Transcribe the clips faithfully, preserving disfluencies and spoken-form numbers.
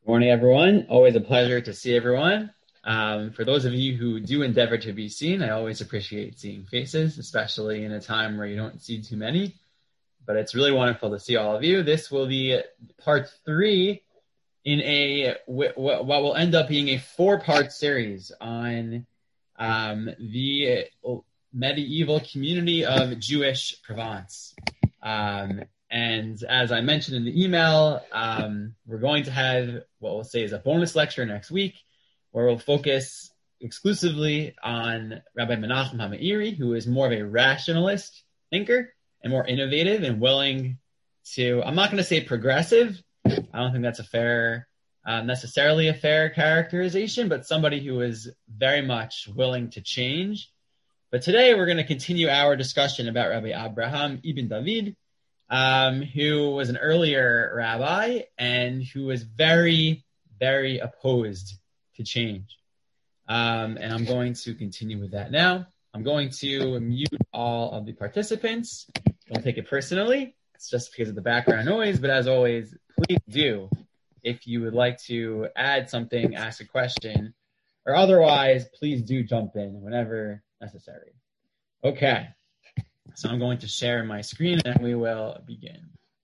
Good morning, everyone. Always a pleasure to see everyone. Um, for those of you who do endeavor to be seen, I always appreciate seeing faces, especially in a time where you don't see too many. But it's really wonderful to see all of you. This will be part three in a what will end up being a four-part series on um, the medieval community of Jewish Provence. Um, And as I mentioned in the email, um, we're going to have what we'll say is a bonus lecture next week, where we'll focus exclusively on Rabbi Menachem HaMeiri, who is more of a rationalist thinker and more innovative and willing to, I'm not going to say progressive. I don't think that's a fair, uh, necessarily a fair characterization, but somebody who is very much willing to change. But today we're going to continue our discussion about Rabbi Abraham Ibn David, Um, who was an earlier rabbi and who was very, very opposed to change. Um, and I'm going to continue with that now. I'm going to mute all of the participants. Don't take it personally. It's just because of the background noise. But as always, please do, if you would like to add something, ask a question, or otherwise, please do jump in whenever necessary. Okay. So I'm going to share my screen and we will begin.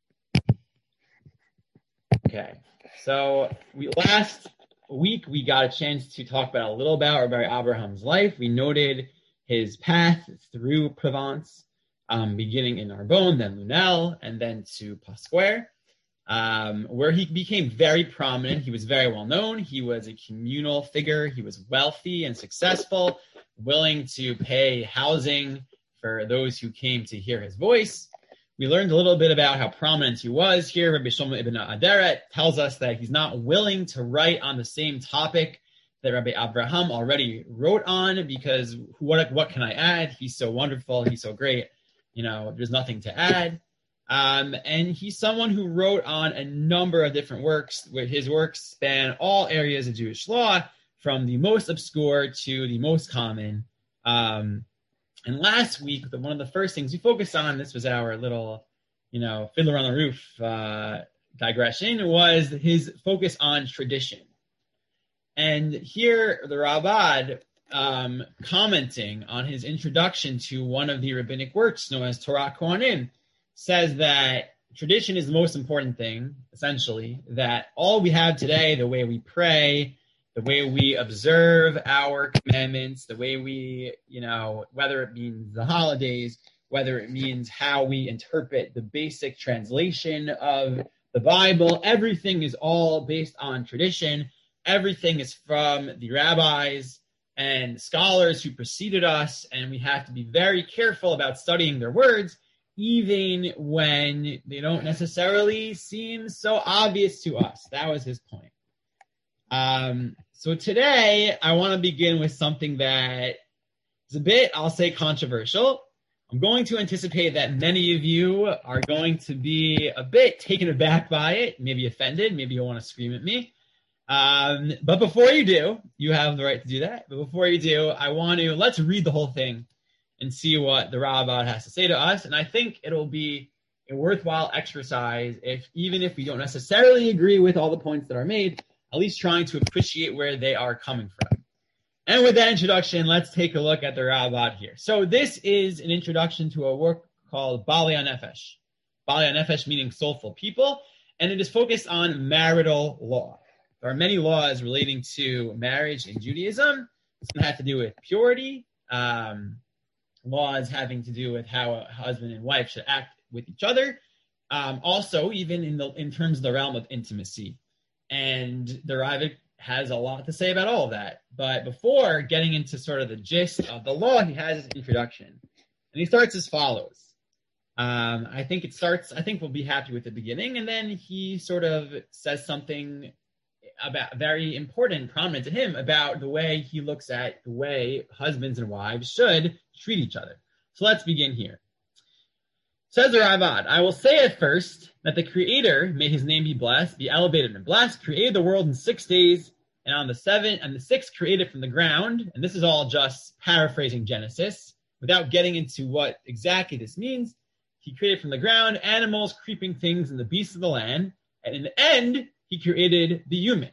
Okay, so we last week we got a chance to talk about a little about Rabbi Abraham's life. We noted his path through Provence, um, beginning in Narbonne, then Lunel, and then to Pasquare, um, where he became very prominent. He was very well known. He was a communal figure. He was wealthy and successful, willing to pay housing for those who came to hear his voice. We learned a little bit about how prominent he was here. Rabbi Shlomo ibn Aderet tells us that he's not willing to write on the same topic that Rabbi Abraham already wrote on, because what, what can I add? He's so wonderful. He's so great. You know, there's nothing to add. Um, and he's someone who wrote on a number of different works. His works span all areas of Jewish law, from the most obscure to the most common. Um, And last week, the, one of the first things we focused on, this was our little, you know, Fiddler on the Roof uh, digression, was his focus on tradition. And here, the Rabbad, um, commenting on his introduction to one of the rabbinic works known as Torah Kohanim, says that tradition is the most important thing, essentially, that all we have today, the way we pray, the way we observe our commandments, the way we, you know, whether it means the holidays, whether it means how we interpret the basic translation of the Bible, everything is all based on tradition. Everything is from the rabbis and scholars who preceded us, and we have to be very careful about studying their words, even when they don't necessarily seem so obvious to us. That was his point. Um, so today I want to begin with something that is a bit, I'll say, controversial. I'm going to anticipate that many of you are going to be a bit taken aback by it, maybe offended, maybe you'll want to scream at me. Um, but before you do, you have the right to do that. But before you do, I want to, let's read the whole thing and see what the Rabbad has to say to us. And I think it'll be a worthwhile exercise if, even if we don't necessarily agree with all the points that are made, at least trying to appreciate where they are coming from. And with that introduction, let's take a look at the Rabbad here. So this is an introduction to a work called Balei HaNefesh. Balei HaNefesh meaning soulful people, and it is focused on marital law. There are many laws relating to marriage in Judaism. It's going to have to do with purity, um, laws having to do with how a husband and wife should act with each other. Um, also, even in the in terms of the realm of intimacy. And the Ravid has a lot to say about all of that. But before getting into sort of the gist of the law, he has his introduction. And he starts as follows. Um, I think it starts, I think we'll be happy with the beginning. And then he sort of says something about very important, prominent to him, about the way he looks at the way husbands and wives should treat each other. So let's begin here. Says the Rabbad, I will say at first that the Creator, may his name be blessed, be elevated and blessed, created the world in six days, and on the seventh and the sixth created from the ground. And this is all just paraphrasing Genesis, without getting into what exactly this means. He created from the ground animals, creeping things, and the beasts of the land. And in the end, he created the human.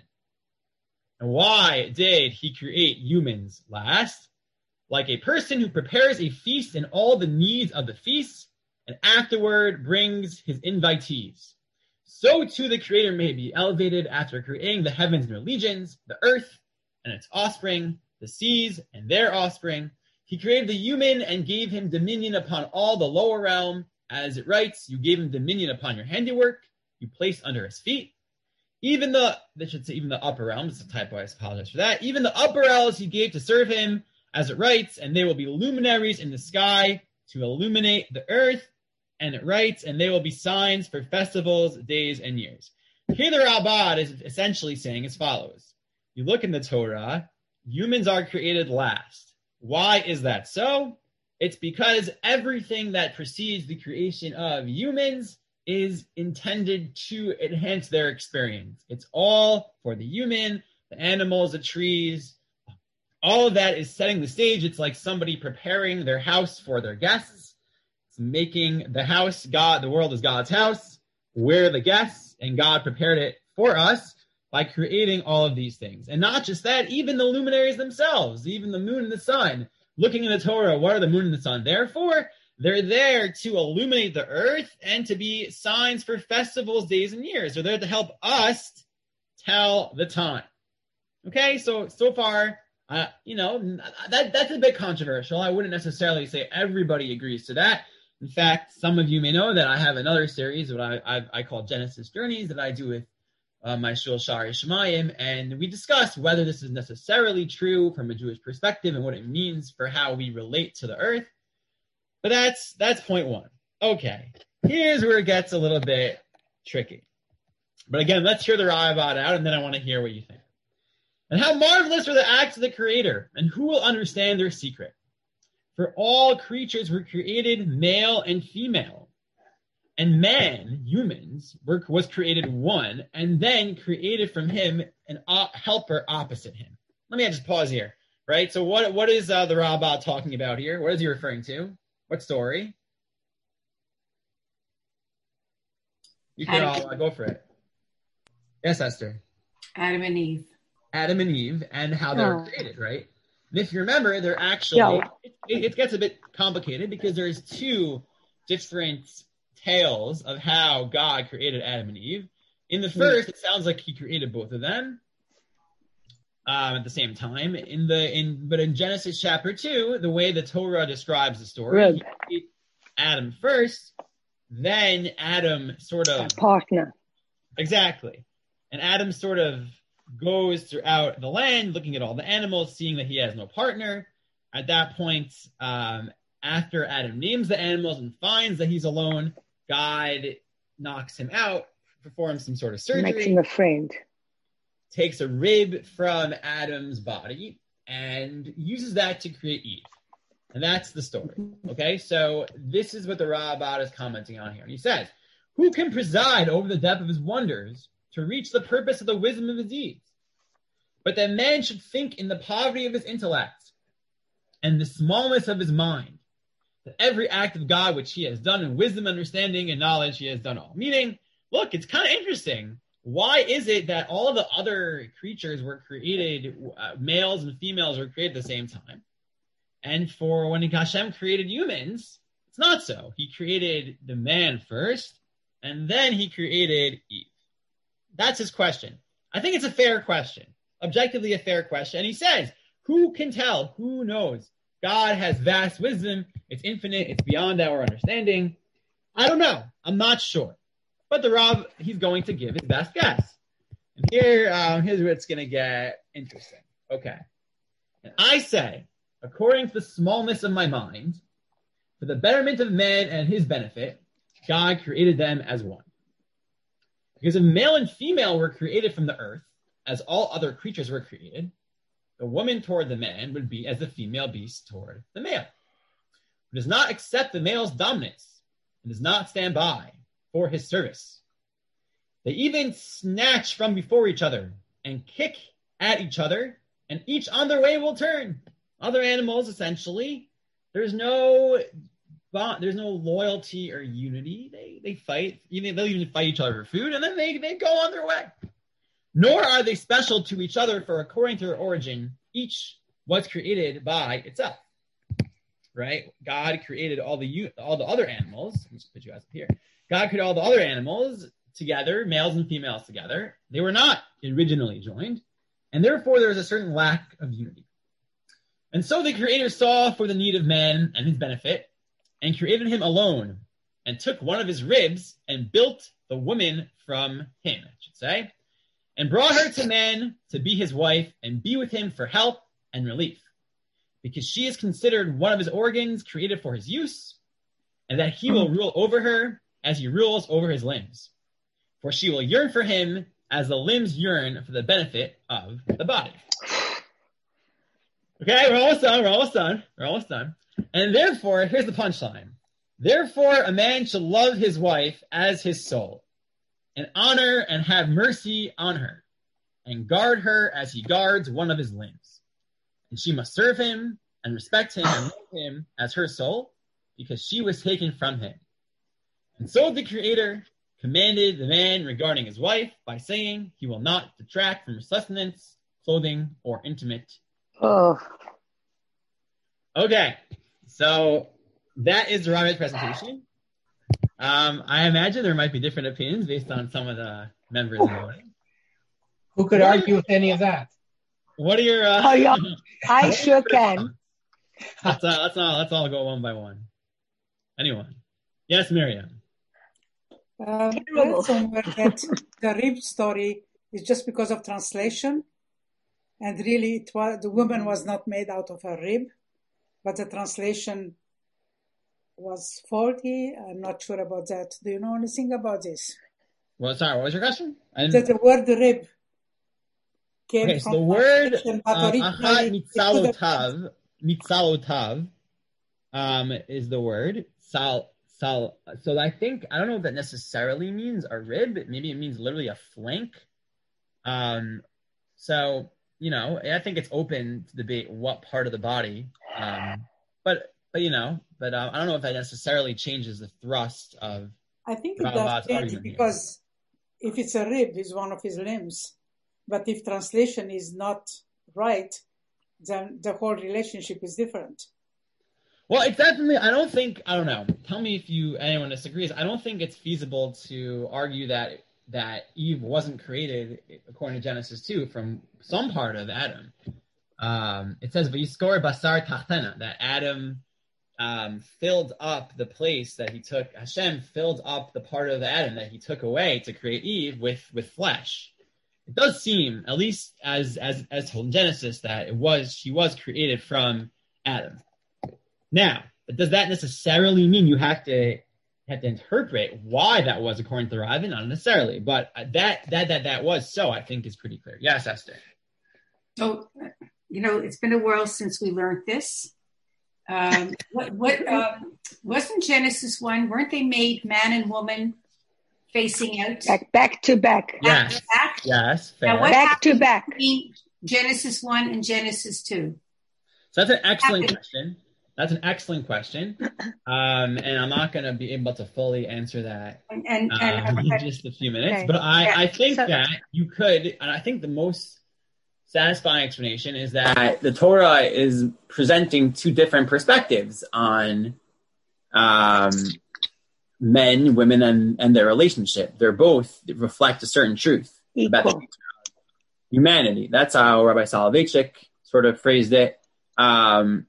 And why did he create humans last? Like a person who prepares a feast and all the needs of the feast, and afterward brings his invitees. So too the Creator may be elevated after creating the heavens and their legions, the earth and its offspring, the seas and their offspring. He created the human and gave him dominion upon all the lower realm. As it writes, you gave him dominion upon your handiwork, you placed under his feet. Even the, they should say even the upper realms, it's a typo, I apologize for that. Even the upper realms he gave to serve him, as it writes, and they will be luminaries in the sky to illuminate the earth. And it writes, and they will be signs for festivals, days, and years. Here the Rabbah is essentially saying as follows. You look in the Torah, humans are created last. Why is that so? It's because everything that precedes the creation of humans is intended to enhance their experience. It's all for the human, the animals, the trees. All of that is setting the stage. It's like somebody preparing their house for their guests. It's making the house God, the world is God's house. We're the guests, and God prepared it for us by creating all of these things. And not just that, even the luminaries themselves, even the moon and the sun. Looking in the Torah, what are the moon and the sun there for? They're there to illuminate the earth and to be signs for festivals, days, and years. They're there to help us tell the time. Okay, so so far, uh, you know, that that's a bit controversial. I wouldn't necessarily say everybody agrees to that. In fact, some of you may know that I have another series that I I, I call Genesis Journeys that I do with uh, my shul Shari Shemayim, and we discuss whether this is necessarily true from a Jewish perspective and what it means for how we relate to the earth. But that's that's point one. Okay, here's where it gets a little bit tricky. But again, let's hear the Rabbah out, and then I want to hear what you think. And how marvelous are the acts of the Creator, and who will understand their secret? For all creatures were created male and female, and man, humans, were, was created one, and then created from him an op- helper opposite him. Let me just pause here, right? So what what is uh, the Rabbah talking about here? What is he referring to? What story? You can all uh, go for it. Yes, Esther. Adam and Eve. Adam and Eve and how they're Oh. created, right? And if you remember, they're actually, Yeah. it, it gets a bit complicated because there's two different tales of how God created Adam and Eve. In the first, it sounds like he created both of them um, at the same time. In the in But in Genesis chapter two, the way the Torah describes the story, Rib. he created Adam first, then Adam sort A of, partner. exactly, and Adam sort of goes throughout the land, looking at all the animals, seeing that he has no partner. At that point, um, after Adam names the animals and finds that he's alone, God knocks him out, performs some sort of surgery, Makes him a friend. takes a rib from Adam's body, and uses that to create Eve. And that's the story. Okay, so this is what the Rabbah is commenting on here. And he says, who can preside over the depth of his wonders to reach the purpose of the wisdom of his deeds? But that man should think in the poverty of his intellect and the smallness of his mind, that every act of God which he has done in wisdom, understanding, and knowledge, he has done all. Meaning, look, it's kind of interesting. Why is it that all of the other creatures were created, uh, males and females were created at the same time? And for when Hashem created humans, it's not so. He created the man first, and then he created Eve. That's his question. I think it's a fair question, objectively a fair question. And he says, who can tell? Who knows? God has vast wisdom. It's infinite. It's beyond our understanding. I don't know. I'm not sure. But the Rav, he's going to give his best guess. And here, um, here's where it's going to get interesting. Okay. And I say, according to the smallness of my mind, for the betterment of man and his benefit, God created them as one. Because if male and female were created from the earth, as all other creatures were created, the woman toward the man would be as the female beast toward the male, who does not accept the male's dominance and does not stand by for his service. They even snatch from before each other and kick at each other, and each on their way will turn. Other animals, essentially, there's no bond, there's no loyalty or unity. They they fight. Even they'll even fight each other for food, and then they, they go on their way. Nor are they special to each other, for according to their origin, each was created by itself. Right? God created all the all the other animals. Let me just put you guys up here. God created all the other animals together, males and females together. They were not originally joined, and therefore there is a certain lack of unity. And so the Creator saw for the need of man and his benefit, and created him alone, and took one of his ribs and built the woman from him, I should say, and brought her to man to be his wife and be with him for help and relief, because she is considered one of his organs created for his use, and that he will rule over her as he rules over his limbs. For she will yearn for him as the limbs yearn for the benefit of the body. Okay, we're almost done, we're almost done, we're almost done. And therefore, here's the punchline. Therefore, a man should love his wife as his soul, and honor and have mercy on her, and guard her as he guards one of his limbs. And she must serve him and respect him and love him as her soul, because she was taken from him. And so the Creator commanded the man regarding his wife by saying, he will not detract from her sustenance, clothing, or intimate. Oh. Okay, so that is the Rabbi's presentation. Um, I imagine there might be different opinions based on some of the members of the audience. Who could argue with any of that? What are your... Uh, oh, yeah. I sure can. let's, uh, let's, all, let's all go one by one. Anyone? Yes, Miriam. Um, I read somewhere that the rib story is just because of translation, and really it was, the woman was not made out of a rib, but the translation was faulty. I'm not sure about that. Do you know anything about this? Well, sorry, what was your question? That the word rib came okay, from so the word um, achat mitzalotav, mitzalotav um, is the word sal. Sal, so I think, I don't know if that necessarily means a rib. Maybe it means literally a flank. Um, so, you know, I think it's open to debate what part of the body. Um, but, but you know, but uh, I don't know if that necessarily changes the thrust of. I think it does change because here. If it's a rib, it's one of his limbs. But if translation is not right, then the whole relationship is different. Well, it's definitely, I don't think, I don't know, tell me if you, anyone disagrees, I don't think it's feasible to argue that that Eve wasn't created, according to Genesis two, from some part of Adam. Um, it says, V'yiskor basar tachtena, that Adam um, filled up the place that he took, Hashem filled up the part of Adam that he took away to create Eve with, with flesh. It does seem, at least as, as, as told in Genesis, that it was, she was created from Adam. Now, does that necessarily mean you have to have to interpret why that was according to the Rav? Not necessarily, but that that that that was so, I think, is pretty clear. Yes, Esther. So, you know, it's been a while since we learned this. Um, what what um, wasn't Genesis one? Weren't they made man and woman facing out? Back, back to back. Yes. Back to back. Yes. Fair. Now, what back to back. Between Genesis one and Genesis two? So that's an excellent question. That's an excellent question, um, and I'm not going to be able to fully answer that and, and, uh, and, in just a few minutes. Okay. But I, Yeah. I think So- that you could, and I think the most satisfying explanation is that the Torah is presenting two different perspectives on um, men, women, and, and their relationship. They're both reflect a certain truth about the Equal. nature of humanity. That's how Rabbi Soloveitchik sort of phrased it. Um,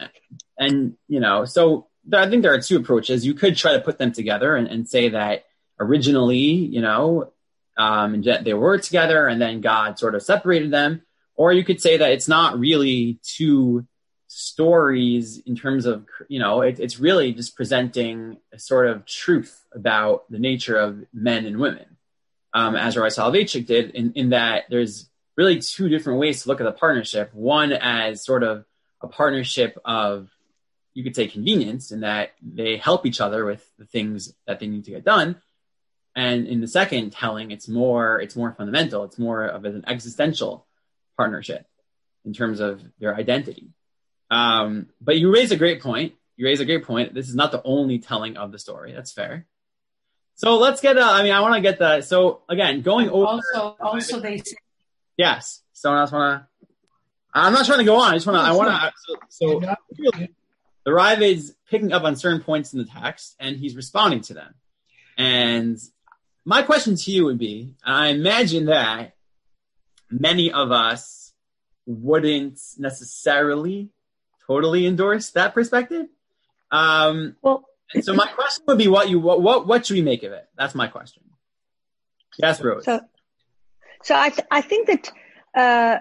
And, you know, so I think there are two approaches. You could try to put them together and, and say that originally, you know, um, they were together and then God sort of separated them. Or you could say that it's not really two stories in terms of, you know, it, it's really just presenting a sort of truth about the nature of men and women, um, as Rabbi Soloveitchik did, in, in that there's really two different ways to look at the partnership. One as sort of a partnership of, you could say, convenience, in that they help each other with the things that they need to get done. And in the second telling, it's more, it's more fundamental. It's more of an existential partnership in terms of their identity. Um, but you raise a great point. You raise a great point. This is not the only telling of the story. That's fair. So let's get, uh, I mean, I want to get the, so again, going over. Also, also they say. Yes. Someone else want to, I'm not trying to go on. I just want to, I want to, so, so not, the Rav is picking up on certain points in the text and he's responding to them. And my question to you would be, I imagine that many of us wouldn't necessarily totally endorse that perspective. Um, Well, and so my question would be, what you what what, what should we make of it? That's my question. Yes, Rose. So, so I th- I think that uh,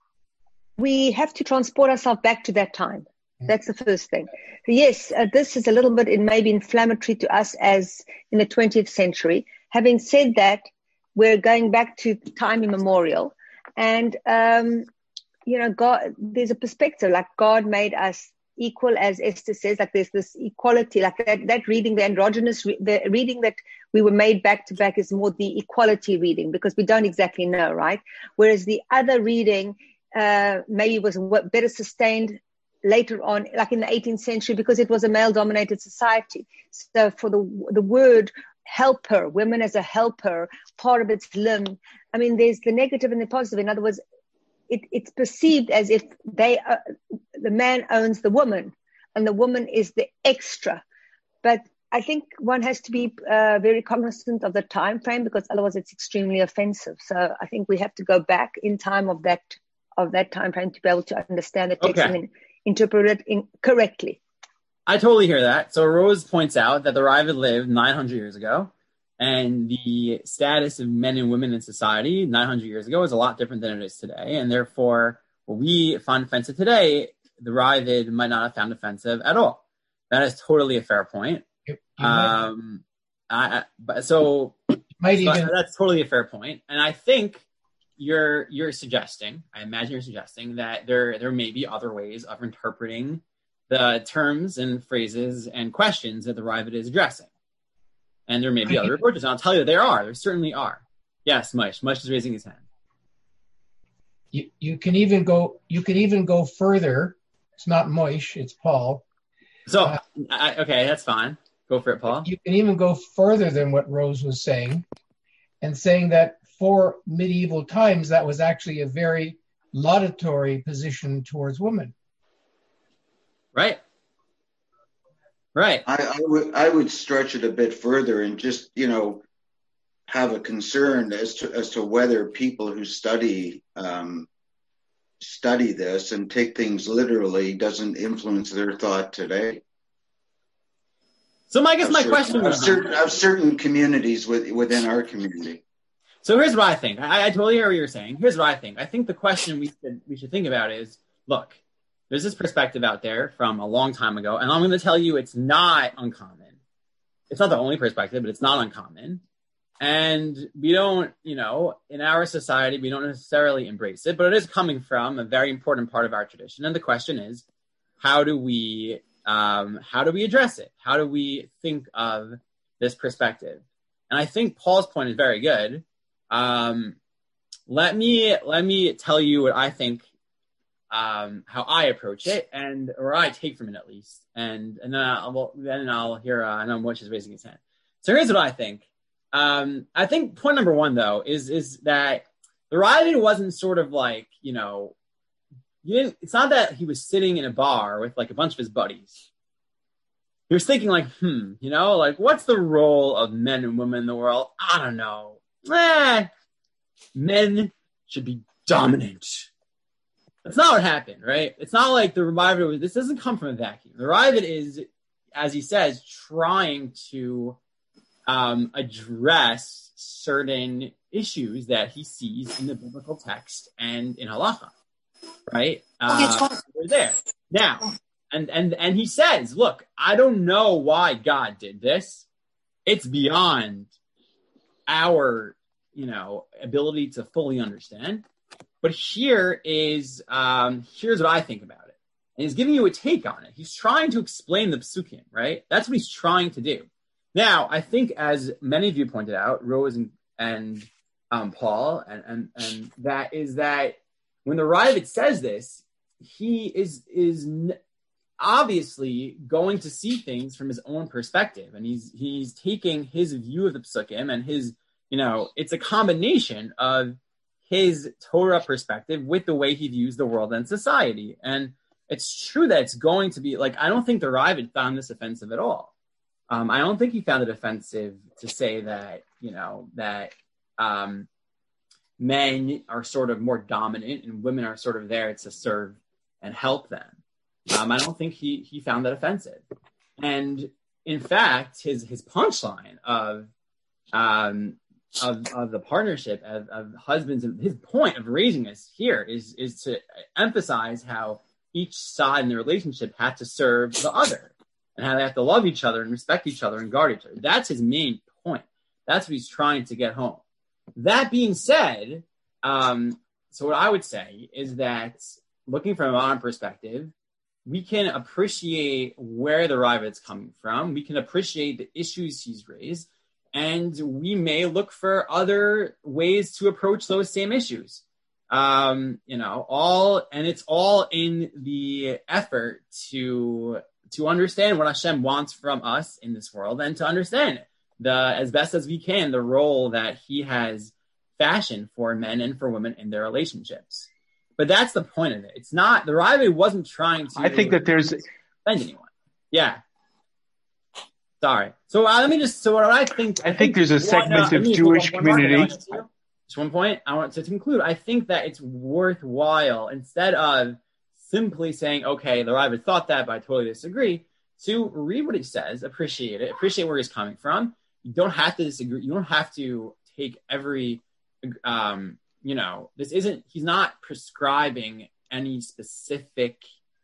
we have to transport ourselves back to that time. That's the first thing. Yes, uh, this is a little bit, it may be inflammatory to us as in the twentieth century. Having said that, we're going back to time immemorial. And, um, you know, God, there's a perspective, like God made us equal, as Esther says, like there's this equality, like that, that reading, the androgynous, re- the reading that we were made back to back is more the equality reading, because we don't exactly know, right? Whereas the other reading uh, maybe was better sustained later on, like in the eighteenth century, because it was a male-dominated society. So for the the word helper, women as a helper, part of its limb, I mean, there's the negative and the positive. In other words, it, it's perceived as if they are, the man owns the woman and the woman is the extra. But I think one has to be uh, very cognizant of the time frame, because otherwise it's extremely offensive. So I think we have to go back in time of that of that time frame to be able to understand the text Okay. and interpret it in, correctly. I totally hear that. So Rose points out that the Rav lived nine hundred years ago, and the status of men and women in society nine hundred years ago is a lot different than it is today. And therefore, what we find offensive today, the Rav might not have found offensive at all. That is totally a fair point. You, you Um, I, I, but so, might so even that's totally a fair point. And I think you're you're suggesting, I imagine you're suggesting that there there may be other ways of interpreting the terms and phrases and questions that the Rav is addressing. And there may be other approaches. And I'll tell you, there are. There certainly are. Yes, Mush. Mush is raising his hand. you, you can even go you can even go further. It's not Moish, it's Paul. So, Uh, I, okay, that's fine. Go for it, Paul. You can even go further than what Rose was saying, and saying that for medieval times, that was actually a very laudatory position towards women. Right. Right. I, I would I would stretch it a bit further and just, you know, have a concern as to as to whether people who study um, study this and take things literally doesn't influence their thought today. So I guess Of my certain, question of was, certain, of certain communities with, within our community. so here's what I think. I, I totally hear what you're saying. Here's what I think. I think the question we should, we should think about is, look, there's this perspective out there from a long time ago, and I'm going to tell you it's not uncommon. It's not the only perspective, but it's not uncommon. And we don't, you know, in our society, we don't necessarily embrace it, but it is coming from a very important part of our tradition. And the question is, how do we, um, how do we address it? How do we think of this perspective? And I think Paul's point is very good. Um, let me, let me tell you what I think, um, how I approach it, and, or I take from it at least. And, and then I'll, well, then I'll hear, uh, I know Moish is raising his hand. So here's what I think. Um, I think point number one, though, is is that the Rav wasn't sort of like, you know, you didn't, it's not that he was sitting in a bar with like a bunch of his buddies. He was thinking like, hmm, you know, like what's the role of men and women in the world? I don't know. Eh, men should be dominant. That's not what happened, right? It's not like the Rav was, this doesn't come from a vacuum. The Rav is, as he says, trying to Um, address certain issues that he sees in the biblical text and in halacha, right? Uh, we're there now, and and and he says, "Look, I don't know why God did this. It's beyond our, you know, ability to fully understand. But here is um, here's what I think about it, and he's giving you a take on it. He's trying to explain the psukim, right? That's what he's trying to do." Now, I think, as many of you pointed out, Rose and, and um, Paul, and, and and that is that when the Rav says this, he is is obviously going to see things from his own perspective, and he's he's taking his view of the psukim and his, you know, it's a combination of his Torah perspective with the way he views the world and society. And it's true that it's going to be like, I don't think the Ravid found this offensive at all. Um, I don't think he found it offensive to say that, you know, that um, men are sort of more dominant and women are sort of there to serve and help them. Um, I don't think he he found that offensive. And in fact, his his punchline of um, of of the partnership of, of husbands, and his point of raising us here is is to emphasize how each side in the relationship had to serve the other, and how they have to love each other and respect each other and guard each other. That's his main point. That's what he's trying to get home. That being said, um, so what I would say is that looking from a modern perspective, we can appreciate where the Ravid's coming from. We can appreciate the issues he's raised, and we may look for other ways to approach those same issues. Um, you know, all, and it's all in the effort to, to understand what Hashem wants from us in this world, and to understand the, as best as we can, the role that he has fashioned for men and for women in their relationships. But that's the point of it. It's not, the Ravid wasn't trying to. I think that there's offend anyone. Yeah. Sorry. So uh, let me just, so what I think. I think there's a segment of Jewish community. Just one point I want to conclude. I think that it's worthwhile, instead of simply saying, okay, the Ravid thought that, but I totally disagree, to read what he says, appreciate it, appreciate where he's coming from. You don't have to disagree. You don't have to take every, um, you know, this isn't, he's not prescribing any specific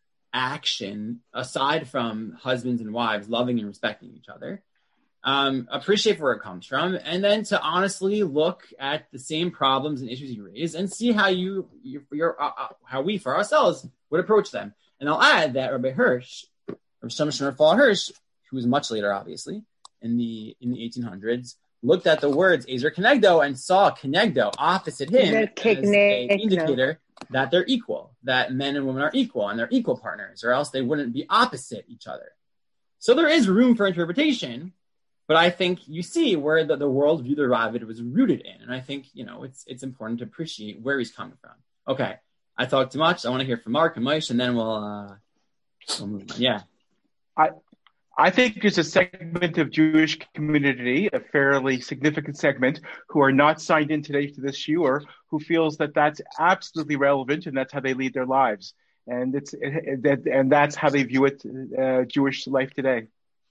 action aside from husbands and wives loving and respecting each other. Um, appreciate where it comes from, and then to honestly look at the same problems and issues you raise and see how you, you your, uh, uh, how we for ourselves would approach them. And I'll add that Rabbi Hirsch, Rabbi Shlomo Shner Hirsch, who was much later, obviously, in the in the eighteen hundreds, looked at the words Ezer Kenegdo and saw Kenegdo opposite him as an indicator that they're equal, that men and women are equal and they're equal partners, or else they wouldn't be opposite each other. So there is room for interpretation, but I think you see where the, the worldview the Ravid was rooted in. And I think, you know, it's it's important to appreciate where he's coming from. Okay, I talked too much. I want to hear from Mark and Moshe, and then we'll, uh, we'll move on. Yeah. I I think there's a segment of Jewish community, a fairly significant segment, who are not signed in today to this shiur, who feels that that's absolutely relevant and that's how they lead their lives, and it's that and that's how they view it, uh, Jewish life today.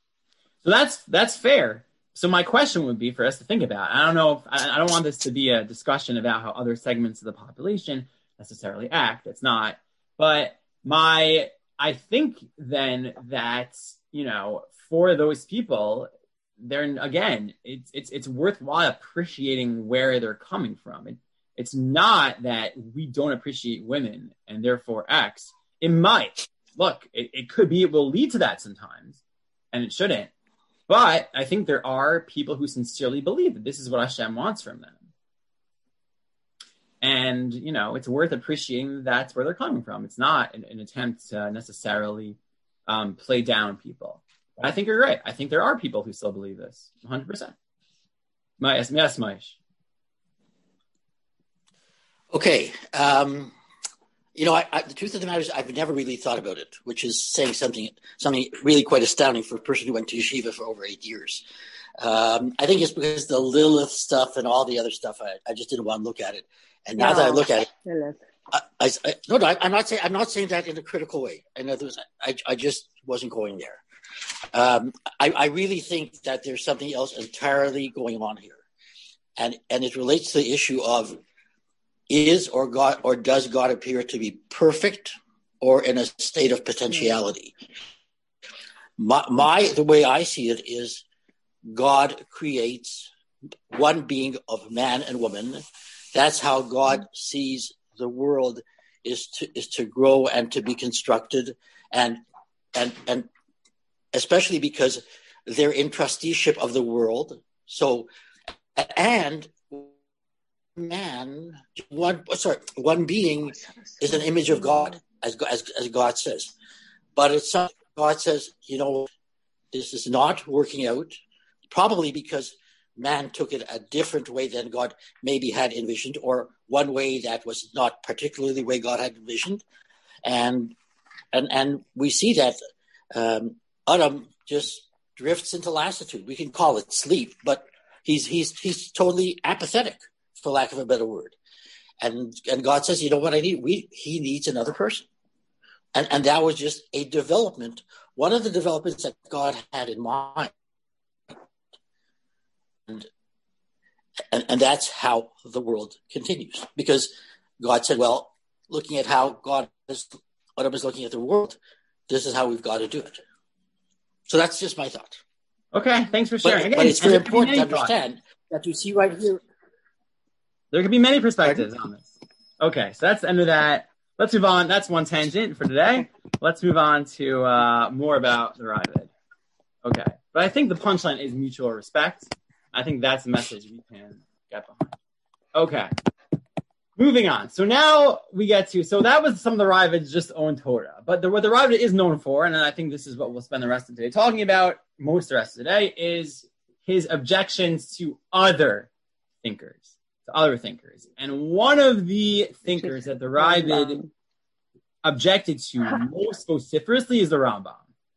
So that's that's fair. So my question would be for us to think about. I don't know if I, I don't want this to be a discussion about how other segments of the population necessarily act. It's not. But my I think then that, you know, for those people, they're again, it's it's it's worthwhile appreciating where they're coming from. It, it's not that we don't appreciate women and therefore X. It might. Look, it, it could be, it will lead to that sometimes, and it shouldn't. But I think there are people who sincerely believe that this is what Hashem wants from them. And, you know, it's worth appreciating that's where they're coming from. It's not an, an attempt to necessarily um, play down people. But I think you're right. I think there are people who still believe this, one hundred percent. Yes, yes, Maish. Okay. Um, you know, I, I, the truth of the matter is I've never really thought about it, which is saying something something really quite astounding for a person who went to yeshiva for over eight years. Um, I think it's because the Lilith stuff and all the other stuff, I, I just didn't want to look at it. And now no. that I look at it, I, I, I, no, no, I'm not saying I'm not saying that in a critical way. In other words, I, I just wasn't going there. Um, I, I really think that there's something else entirely going on here, and and it relates to the issue of is or God or does God appear to be perfect or in a state of potentiality? My, my the way I see it is God creates one being of man and woman. That's how God sees the world, is to is to grow and to be constructed, and and and especially because they're in trusteeship of the world. So, and man, one sorry, one being is an image of God, as as, as God says. But it's some, God says, you know, this is not working out, probably because man took it a different way than God maybe had envisioned, or one way that was not particularly the way God had envisioned. And and and we see that um, Adam just drifts into lassitude. We can call it sleep, but he's he's he's totally apathetic, for lack of a better word. And and God says, you know what I need? We he needs another person. And and that was just a development, one of the developments that God had in mind. And, and and that's how the world continues. Because God said, well, looking at how God is, Adam is looking at the world, this is how we've got to do it. So that's just my thought. Okay, thanks for sharing. But, Again, but it's very there could be important to many thoughts. understand that you see right here. There could be many perspectives on this. Okay, so that's the end of that. Let's move on. That's one tangent for today. Let's move on to uh, more about the Raavad. Okay, but I think the punchline is mutual respect. I think that's the message we can get behind. Okay, moving on. So now we get to, so that was some of the Raavad's just own Torah. But the, what the Raavad is known for, and I think this is what we'll spend the rest of the day talking about, most of the rest of the day, is his objections to other thinkers, to other thinkers. And one of the thinkers that the Raavad objected to most vociferously is the Rambam.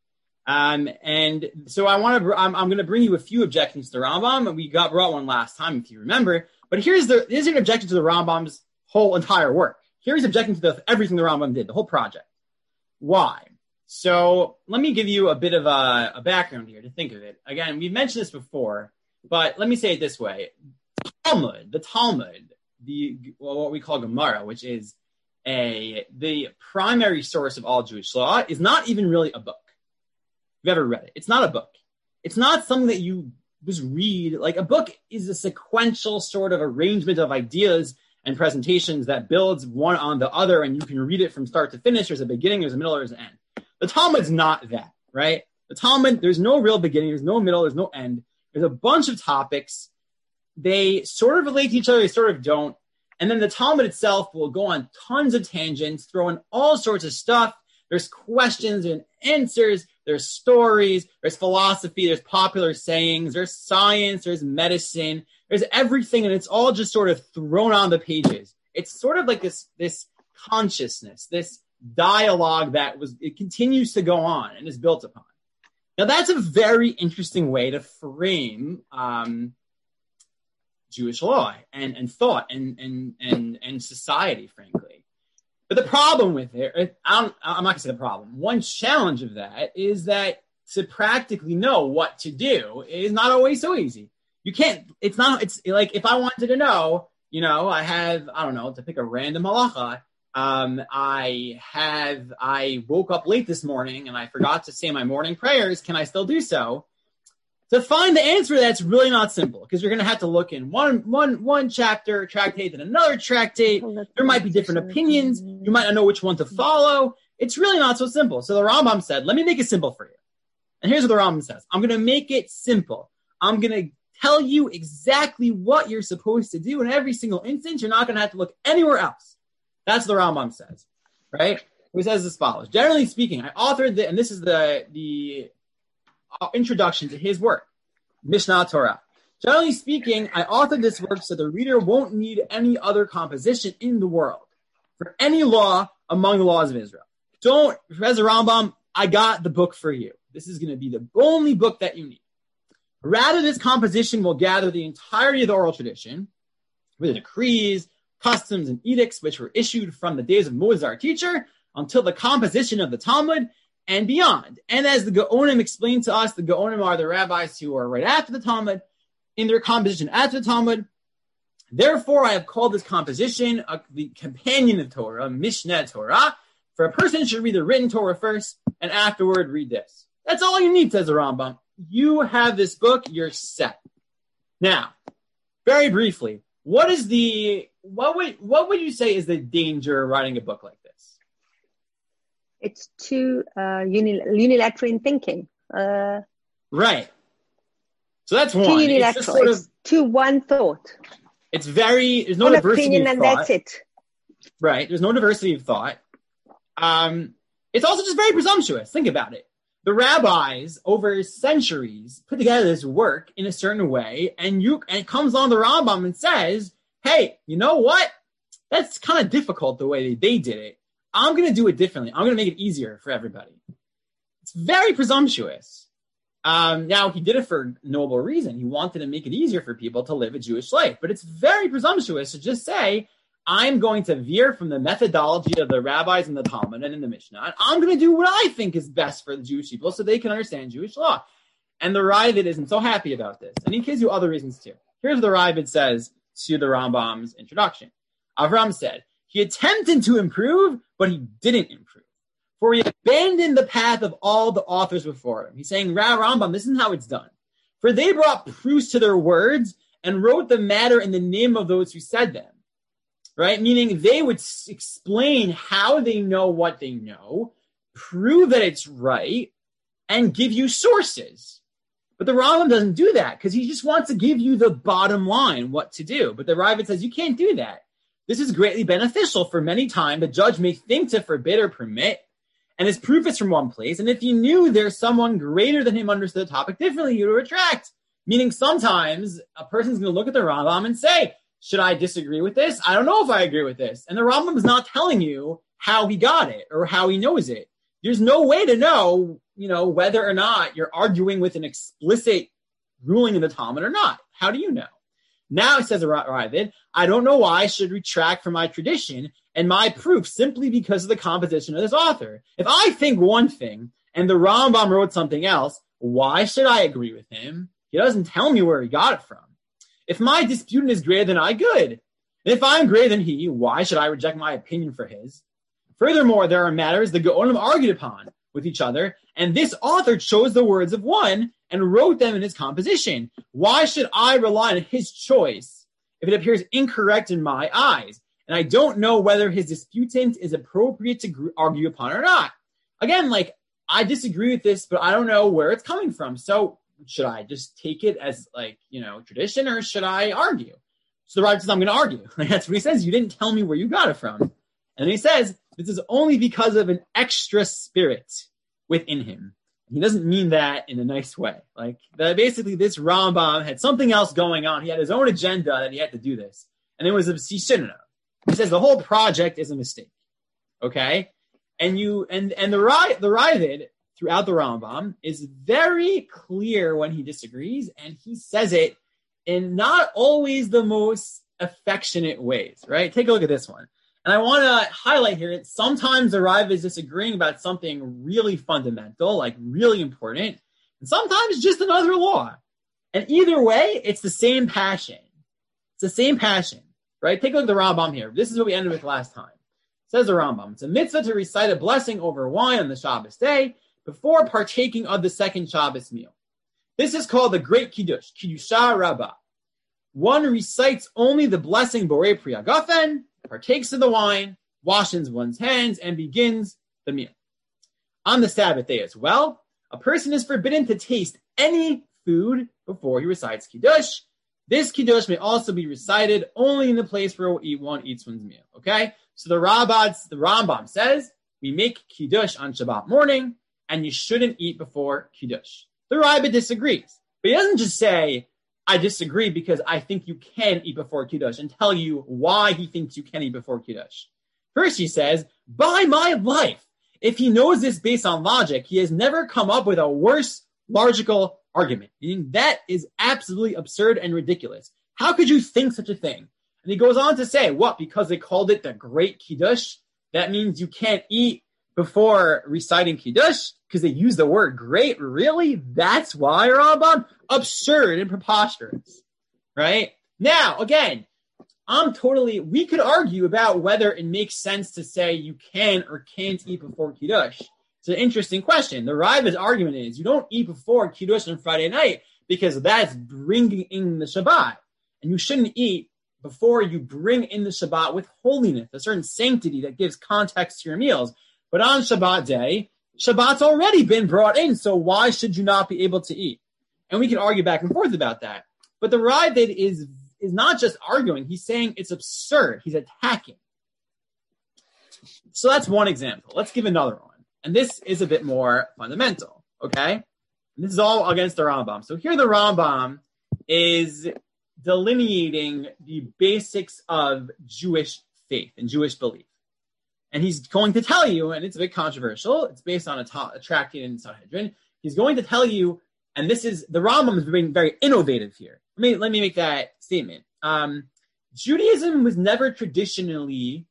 Um, and so I want to, I'm, I'm going to bring you a few objections to the Rambam, and we got brought one last time, if you remember. But here's the, here's an objection to the Rambam's whole entire work. Here's objecting to the, everything the Rambam did, the whole project. Why? So let me give you a bit of a, a background here to think of it. Again, we've mentioned this before, but let me say it this way. Talmud, the Talmud, the well, what we call Gemara, which is a the primary source of all Jewish law, is not even really a book. If you've ever read it, it's not a book. It's not something that you just read. Like, a book is a sequential sort of arrangement of ideas and presentations that builds one on the other, and you can read it from start to finish. There's a beginning, there's a middle, there's an end. The Talmud's not that, right? The Talmud, there's no real beginning, there's no middle, there's no end. There's a bunch of topics. They sort of relate to each other, they sort of don't. And then the Talmud itself will go on tons of tangents, throw in all sorts of stuff. There's questions and answers, there's stories, there's philosophy, there's popular sayings, there's science, there's medicine, there's everything, and it's all just sort of thrown on the pages. It's sort of like this, this consciousness, this dialogue that was, it continues to go on and is built upon. Now, that's a very interesting way to frame um, Jewish law and, and thought and, and, and, and society, frankly. But the problem with it, I'm, I'm not going to say the problem. One challenge of that is that to practically know what to do is not always so easy. You can't, it's not, it's like if I wanted to know, you know, I have, I don't know, to pick a random halacha, um, I have, I woke up late this morning and I forgot to say my morning prayers. Can I still do so? To find the answer, that's really not simple, because you're going to have to look in one, one, one chapter, tractate, and another tractate. There might be different opinions. You might not know which one to follow. It's really not so simple. So the Rambam said, let me make it simple for you. And here's what the Rambam says. I'm going to make it simple. I'm going to tell you exactly what you're supposed to do in every single instance. You're not going to have to look anywhere else. That's what the Rambam says, right? He says as follows. Generally speaking, I authored the, and this is the, the, introduction to his work, Mishnah Torah. Generally speaking, I authored this work so the reader won't need any other composition in the world for any law among the laws of Israel. Don't, Professor Rambam, I got the book for you. This is going to be the only book that you need. Rather, this composition will gather the entirety of the oral tradition, with the decrees, customs, and edicts which were issued from the days of Moses, our teacher, until the composition of the Talmud, and beyond. And as the Gaonim explained to us, the Gaonim are the rabbis who are right after the Talmud, in their composition after the Talmud. Therefore, I have called this composition uh, the companion of Torah, Mishnah Torah, for a person should read the written Torah first, and afterward read this. That's all you need, says the Rambam. You have this book, you're set. Now, very briefly, what is the, what would, what would you say is the danger of writing a book like this? It's too uh, uni- unilateral in thinking. Uh, right. So that's one. Too unilateral. It's, just sort of, it's too one thought. It's very, there's no one diversity opinion of and thought. that's it. Right. There's no diversity of thought. Um, It's also just very presumptuous. Think about it. The rabbis over centuries put together this work in a certain way, and you and it comes on the Rambam and says, hey, you know what? That's kind of difficult the way they did it. I'm going to do it differently. I'm going to make it easier for everybody. It's very presumptuous. Um, now, he did it for a noble reason. He wanted to make it easier for people to live a Jewish life. But it's very presumptuous to just say, I'm going to veer from the methodology of the rabbis in the Talmud and in the Mishnah, and I'm going to do what I think is best for the Jewish people so they can understand Jewish law. And the Raavad isn't so happy about this. And he gives you other reasons too. Here's what the Raavad says to the Rambam's introduction. Avram said, he attempted to improve, but he didn't improve. For he abandoned the path of all the authors before him. He's saying, Rambam, this isn't how it's done. For they brought proofs to their words and wrote the matter in the name of those who said them. Right? Meaning they would s- explain how they know what they know, prove that it's right, and give you sources. But the Rambam doesn't do that because he just wants to give you the bottom line, what to do. But the Raavad says you can't do that. This is greatly beneficial for many times. The judge may think to forbid or permit, and his proof is from one place. And if he knew there's someone greater than him understood the topic differently, he would retract. Meaning sometimes a person's going to look at the Rambam and say, should I disagree with this? I don't know if I agree with this. And the Rambam is not telling you how he got it or how he knows it. There's no way to know, you know, whether or not you're arguing with an explicit ruling in the Talmud or not. How do you know? Now it says, Raavad, I don't know why I should retract from my tradition and my proof simply because of the composition of this author. If I think one thing and the Rambam wrote something else, why should I agree with him? He doesn't tell me where he got it from. If my disputant is greater than I, good. And if I'm greater than he, why should I reject my opinion for his? Furthermore, there are matters the Gaonim argued upon with each other, and this author chose the words of one and wrote them in his composition. Why should I rely on his choice if it appears incorrect in my eyes? And I don't know whether his disputant is appropriate to gr- argue upon or not. Again, like, I disagree with this, but I don't know where it's coming from. So should I just take it as, like, you know, tradition, or should I argue? So the Raavad says, I'm going to argue. Like, that's what he says. You didn't tell me where you got it from. And then he says, this is only because of an extra spirit within him. He doesn't mean that in a nice way. Like, that basically this Rambam had something else going on. He had his own agenda that he had to do this. And it was a, he shouldn't have. He says the whole project is a mistake. Okay? And you, and, and the, the Raavad throughout the Rambam is very clear when he disagrees, and he says it in not always the most affectionate ways, right? Take a look at this one. And I want to highlight here that sometimes the Raavad is disagreeing about something really fundamental, like really important, and sometimes just another law. And either way, it's the same passion. It's the same passion, right? Take a look at the Rambam here. This is what we ended with last time. It says the Rambam, it's a mitzvah to recite a blessing over wine on the Shabbos day before partaking of the second Shabbos meal. This is called the Great Kiddush, Kiddusha Rabbah. One recites only the blessing Borei Pri Hagafen, partakes of the wine, washes one's hands, and begins the meal. On the Sabbath day as well, a person is forbidden to taste any food before he recites Kiddush. This Kiddush may also be recited only in the place where one eats one's meal. Okay? So the Raavad, the Rambam says, we make Kiddush on Shabbat morning, and you shouldn't eat before Kiddush. The Raavad disagrees. But he doesn't just say, I disagree because I think you can eat before Kiddush, and tell you why he thinks you can eat before Kiddush. First, he says, by my life, if he knows this based on logic, he has never come up with a worse logical argument. Meaning that is absolutely absurd and ridiculous. How could you think such a thing? And he goes on to say, what, because they called it the Great Kiddush? That means you can't eat before reciting Kiddush? Because they use the word great? Really? That's why, Rambam? Absurd and preposterous. Right? Now, again, I'm totally, we could argue about whether it makes sense to say you can or can't eat before Kiddush. It's an interesting question. The Raavad's argument is you don't eat before Kiddush on Friday night because that's bringing in the Shabbat. And you shouldn't eat before you bring in the Shabbat with holiness, a certain sanctity that gives context to your meals. But on Shabbat day, Shabbat's already been brought in, so why should you not be able to eat? And we can argue back and forth about that. But the Raavad is, is not just arguing. He's saying it's absurd. He's attacking. So that's one example. Let's give another one. And this is a bit more fundamental, okay? And this is all against the Rambam. So here the Rambam is delineating the basics of Jewish faith and Jewish belief. And he's going to tell you, and it's a bit controversial, it's based on a, ta- a tractate in Sanhedrin, he's going to tell you, and this is, the Rambam is being very innovative here. Let me, let me make that statement. Um, Judaism was never traditionally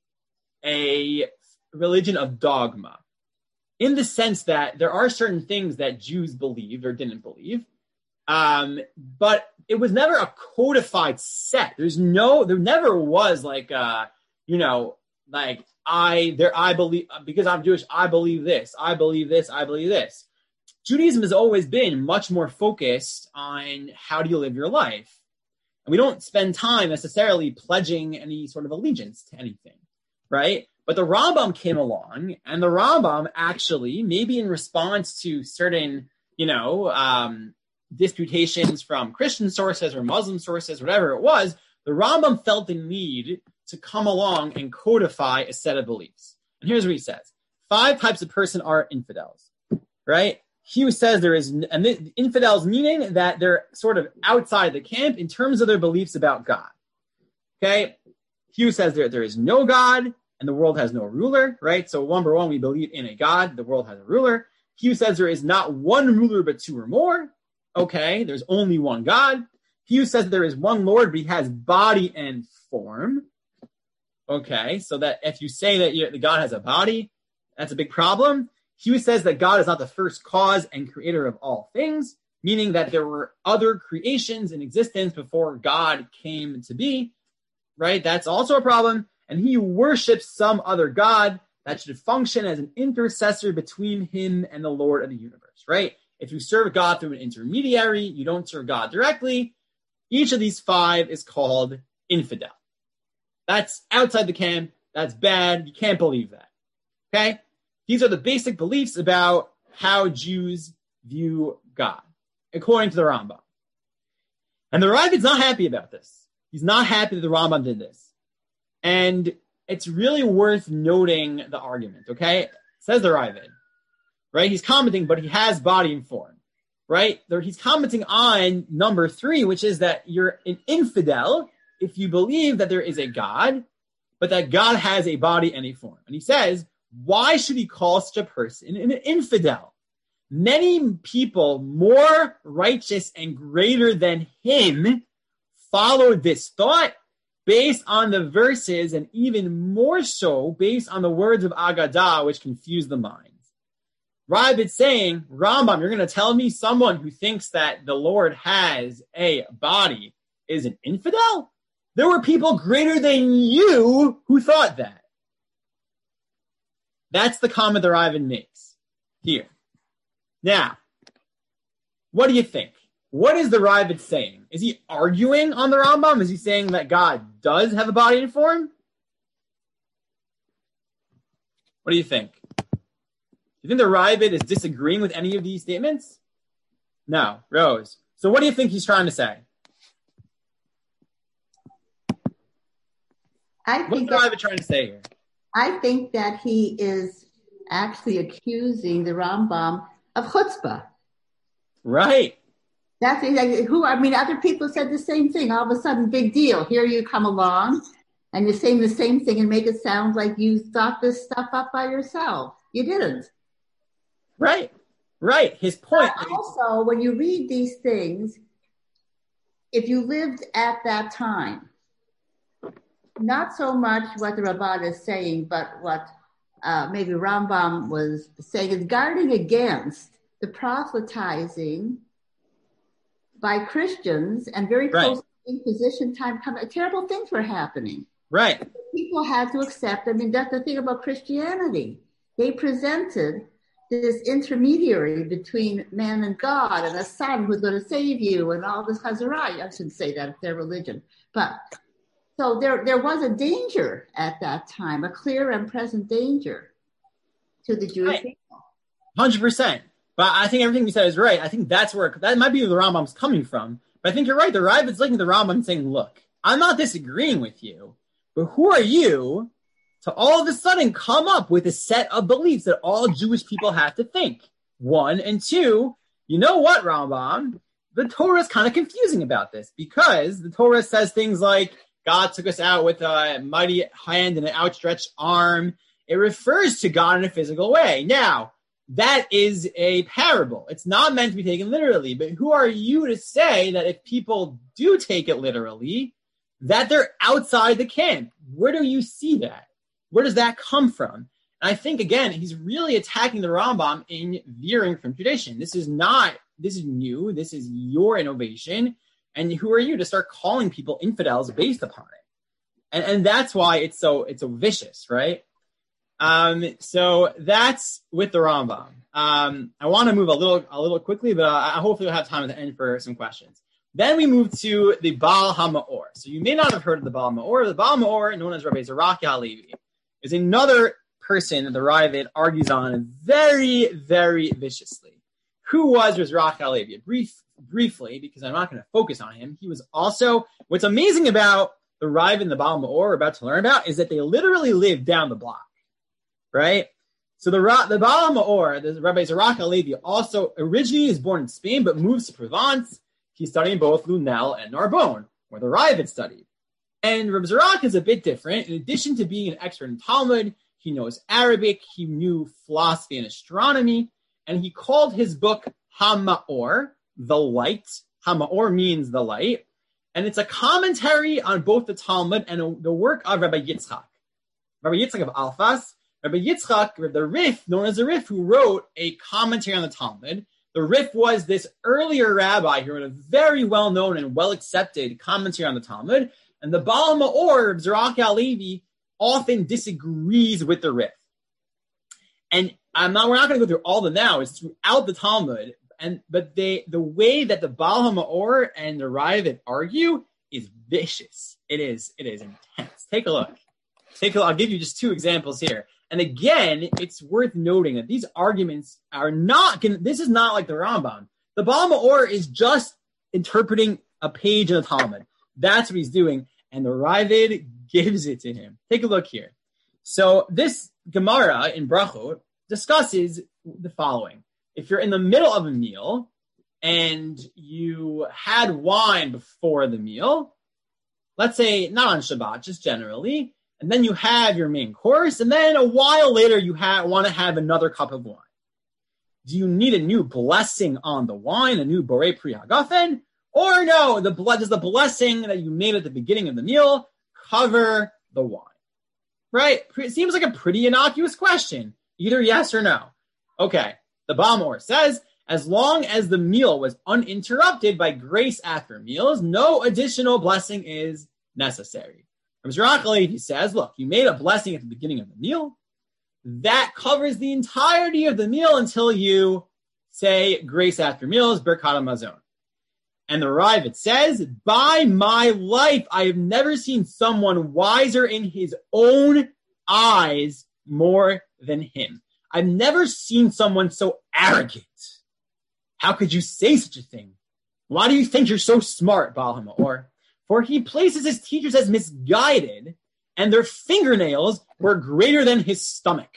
a religion of dogma, in the sense that there are certain things that Jews believed or didn't believe, um, but it was never a codified set. There's no, there never was like, uh, you know, like I, there, I believe, because I'm Jewish, I believe this, I believe this, I believe this. Judaism has always been much more focused on how do you live your life. And we don't spend time necessarily pledging any sort of allegiance to anything, right? But the Rambam came along, and the Rambam actually, maybe in response to certain, you know, um, disputations from Christian sources or Muslim sources, whatever it was, the Rambam felt the need to come along and codify a set of beliefs. And here's what he says. Five types of person are infidels, right? He says there is, and the infidels meaning that they're sort of outside the camp in terms of their beliefs about God, okay? Hugh says there, there is no God, and the world has no ruler, right? So number one, we believe in a God. The world has a ruler. Hugh says there is not one ruler, but two or more. Okay, there's only one God. Hugh says there is one Lord, but he has body and form. Okay, so that if you say that you, God has a body, that's a big problem. Hugh says that God is not the first cause and creator of all things, meaning that there were other creations in existence before God came to be, right? That's also a problem. And he worships some other God that should function as an intercessor between him and the Lord of the universe, right? If you serve God through an intermediary, you don't serve God directly. Each of these five is called infidel. That's outside the camp. That's bad. You can't believe that, okay? These are the basic beliefs about how Jews view God, according to the Rambam. And the Ravid's not happy about this. He's not happy that the Rambam did this. And it's really worth noting the argument, okay? Says the Ravid, right? He's commenting, but he has body and form, right? There, he's commenting on number three, which is that you're an infidel if you believe that there is a God, but that God has a body and a form. And he says, why should he call such a person an infidel? Many people more righteous and greater than him followed this thought, based on the verses, and even more so based on the words of Agadah, which confuse the minds. Ravid's saying, Rambam, you're going to tell me someone who thinks that the Lord has a body is an infidel? There were people greater than you who thought that. That's the comment that Ravid makes here. Now, what do you think? What is the Ravid saying? Is he arguing on the Rambam? Is he saying that God does have a body and form? What do you think? Do you think the Ravid is disagreeing with any of these statements? No. Rose. So what do you think he's trying to say? I What's think the that, Ravid trying to say here? I think that he is actually accusing the Rambam of chutzpah. Right. That's exactly who, I mean, other people said the same thing. All of a sudden, big deal. Here you come along and you're saying the same thing and make it sound like you thought this stuff up by yourself. You didn't. Right. Right. His point. But also, when you read these things, if you lived at that time, not so much what the Rabbah is saying, but what uh, maybe Rambam was saying is guarding against the proselytizing by Christians and very close right. to Inquisition time, terrible things were happening. Right. People had to accept. I mean, that's the thing about Christianity. They presented this intermediary between man and God and a son who's going to save you and all this Hazarai. I shouldn't say that if they're religion. But so there, there was a danger at that time, a clear and present danger to the Jewish right. people. one hundred percent. But I think everything you said is right. I think that's where, that might be where the Rambam's coming from. But I think you're right. The Ravid's looking at the Rambam and saying, look, I'm not disagreeing with you, but who are you to all of a sudden come up with a set of beliefs that all Jewish people have to think. One, and two, you know what, Rambam? The Torah is kind of confusing about this because the Torah says things like, God took us out with a mighty hand and an outstretched arm. It refers to God in a physical way. Now, that is a parable. It's not meant to be taken literally, but who are you to say that if people do take it literally, that they're outside the camp? Where do you see that? Where does that come from? And I think, again, he's really attacking the Rambam in veering from tradition. This is not, this is new. This is your innovation. And who are you to start calling people infidels based upon it? And, and that's why it's so, it's so vicious, right? Um, so that's with the Rambam. Um, I want to move a little, a little quickly, but I hopefully we'll have time at the end for some questions. Then we move to the Baal HaMaor. So you may not have heard of the Baal HaMaor. The Baal HaMaor, known as Rabbi Zerachia Halevi, is another person that the Raavad argues on very, very viciously. Who was Zerachia Halevi? Brief, briefly, because I'm not going to focus on him. He was also, what's amazing about the Raavad and the Baal HaMaor we're about to learn about is that they literally lived down the block, right? So the, the Baal HaMaor, the Rabbi Zerachia Halevi, also originally is born in Spain, but moves to Provence. He's studying both Lunel and Narbonne, where the Raavad studied. And Rabbi Zerachia is a bit different. In addition to being an expert in Talmud, he knows Arabic, he knew philosophy and astronomy, and he called his book HaMaor, the light. HaMaor means the light. And it's a commentary on both the Talmud and a, the work of Rabbi Yitzchak. Rabbi Yitzchak of Alfas. Rabbi Yitzchak, the Rif, known as the Rif, who wrote a commentary on the Talmud. The Rif was this earlier rabbi who wrote a very well-known and well-accepted commentary on the Talmud. And the Baal HaMaor, Zerachia Halevi, often disagrees with the Rif. And I'm not, we're not going to go through all the now. It's throughout the Talmud. And but they the way that the Baal HaMaor and the Raavad argue is vicious. It is it is intense. Take a look. Take a look. I'll give you just two examples here. And again, it's worth noting that these arguments are not. This is not like the Rambam. The Baal HaMaor is just interpreting a page in the Talmud. That's what he's doing, and the Raavad gives it to him. Take a look here. So this Gemara in Brachot discusses the following. If you're in the middle of a meal and you had wine before the meal, let's say not on Shabbat, just generally, and then you have your main course, and then a while later you ha- want to have another cup of wine. Do you need a new blessing on the wine, a new Borei Pri Hagafen? Or no, the does the blessing that you made at the beginning of the meal cover the wine? Right? It seems like a pretty innocuous question. Either yes or no. Okay. The Baal HaMaor says, as long as the meal was uninterrupted by grace after meals, no additional blessing is necessary. Rabbi Zerachia Halevi says, look, you made a blessing at the beginning of the meal. That covers the entirety of the meal until you say grace after meals, Birkat HaMazon. And the Raavad says, by my life, I have never seen someone wiser in his own eyes more than him. I've never seen someone so arrogant. How could you say such a thing? Why do you think you're so smart, Baal HaMaor? For he places his teachers as misguided, and their fingernails were greater than his stomach.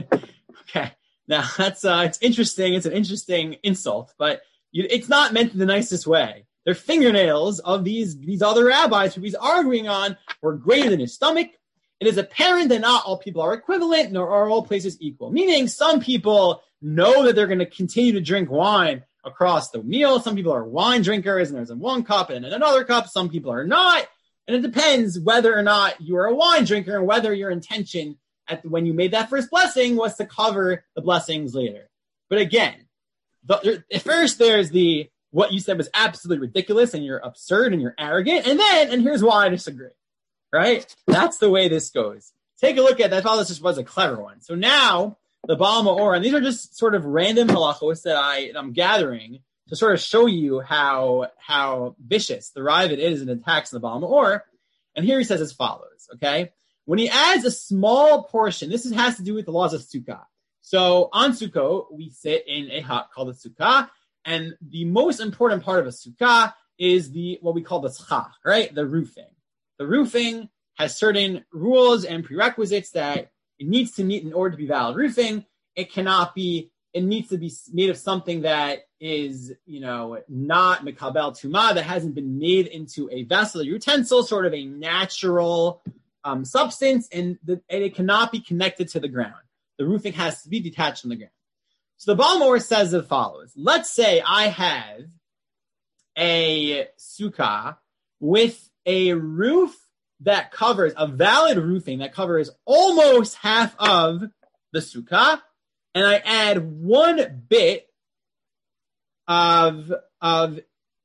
Okay, now that's uh, it's interesting. It's an interesting insult, but you, it's not meant in the nicest way. Their fingernails of these, these other rabbis who he's arguing on were greater than his stomach. It is apparent that not all people are equivalent, nor are all places equal. Meaning some people know that they're going to continue to drink wine across the meal. Some people are wine drinkers, and there's one cup and another cup. Some people are not. And it depends whether or not you are a wine drinker and whether your intention at when you made that first blessing was to cover the blessings later. But again, the, at first there's the, what you said was absolutely ridiculous and you're absurd and you're arrogant. And then, and here's why I disagree, right? That's the way this goes. Take a look at that. I thought this just was a clever one. So now the Baal HaMaor, and these are just sort of random halachos that I, I'm gathering to sort of show you how, how vicious the Raavad is in attacks the Baal HaMaor. And here he says as follows, okay? When he adds a small portion, this is, has to do with the laws of Sukkah. So on Sukkot, we sit in a hut called a Sukkah, and the most important part of a Sukkah is the what we call the tzchach, right? The roofing. The roofing has certain rules and prerequisites that it needs to meet in order to be valid roofing. It cannot be, it needs to be made of something that is, you know, not Mekabel Tumah, that hasn't been made into a vessel or utensil, sort of a natural um, substance, and, the, and it cannot be connected to the ground. The roofing has to be detached from the ground. So the Baal Meor says as follows. Let's say I have a sukkah with a roof that covers, a valid roofing that covers almost half of the sukkah, and I add one bit of, of,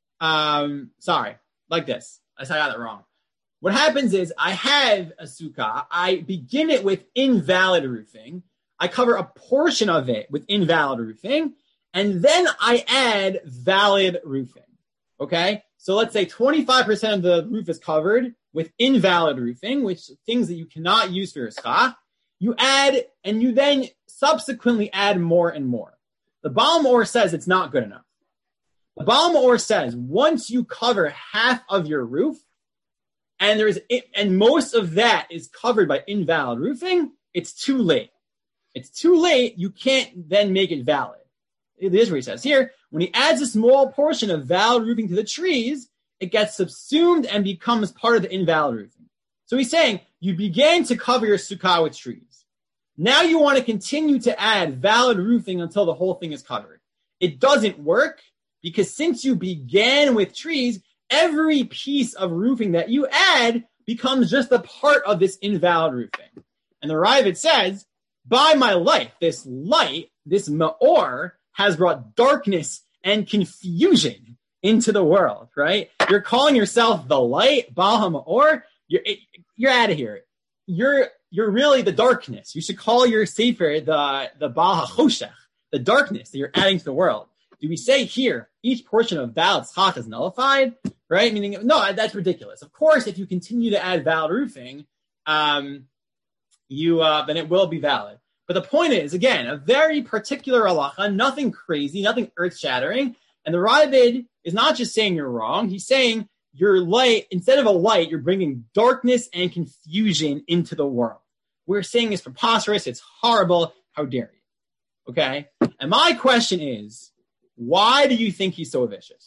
um, sorry, like this. I got it wrong. What happens is I have a sukkah. I begin it with invalid roofing. I cover a portion of it with invalid roofing, and then I add valid roofing. Okay? So let's say twenty-five percent of the roof is covered with invalid roofing, which things that you cannot use for your schach. You add, and you then subsequently add more and more. The Baal Meor says it's not good enough. The Baal Meor says once you cover half of your roof, and there's and most of that is covered by invalid roofing, it's too late. It's too late. You can't then make it valid. It is what he says here. When he adds a small portion of valid roofing to the trees, it gets subsumed and becomes part of the invalid roofing. So he's saying you began to cover your sukkah with trees. Now you want to continue to add valid roofing until the whole thing is covered. It doesn't work because since you began with trees, every piece of roofing that you add becomes just a part of this invalid roofing. And the Raavad says, by my life, this light, this Meor, has brought darkness and confusion into the world, right? You're calling yourself the light, Baal HaMeor. You're, you're out of here. You're you're really the darkness. You should call your sefer the, the Baal HaChoshech, the darkness that you're adding to the world. Do we say here, each portion of valid schach is nullified, right? Meaning, no, that's ridiculous. Of course, if you continue to add valid roofing, um, you uh, then it will be valid. But the point is, again, a very particular halacha, nothing crazy, nothing earth-shattering. And the Raavad is not just saying you're wrong. He's saying you're light, instead of a light, you're bringing darkness and confusion into the world. We're saying it's preposterous. It's horrible. How dare you? Okay? And my question is, why do you think he's so vicious?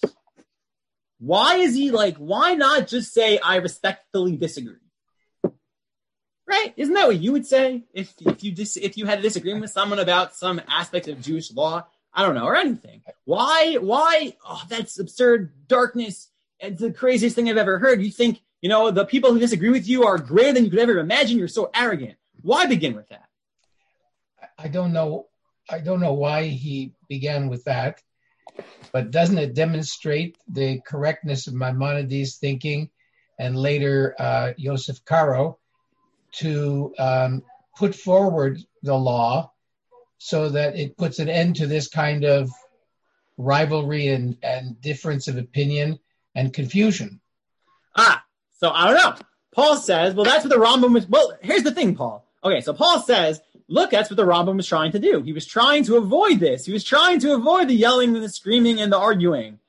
Why is he like, why not just say, I respectfully disagree? Right? Isn't that what you would say if if you dis, if you had a disagreement with someone about some aspect of Jewish law? I don't know, or anything. Why? Why? Oh, that's absurd. Darkness. It's the craziest thing I've ever heard. You think, you know, the people who disagree with you are greater than you could ever imagine. You're so arrogant. Why begin with that? I don't know. I don't know why he began with that, but doesn't it demonstrate the correctness of Maimonides' thinking and later uh, Yosef Karo to um, put forward the law so that it puts an end to this kind of rivalry and, and difference of opinion and confusion? Ah, so I don't know. Paul says, well, that's what the Rambam was. Well, here's the thing, Paul. Okay, so Paul says, look, that's what the Rambam was trying to do. He was trying to avoid this. He was trying to avoid the yelling and the screaming and the arguing.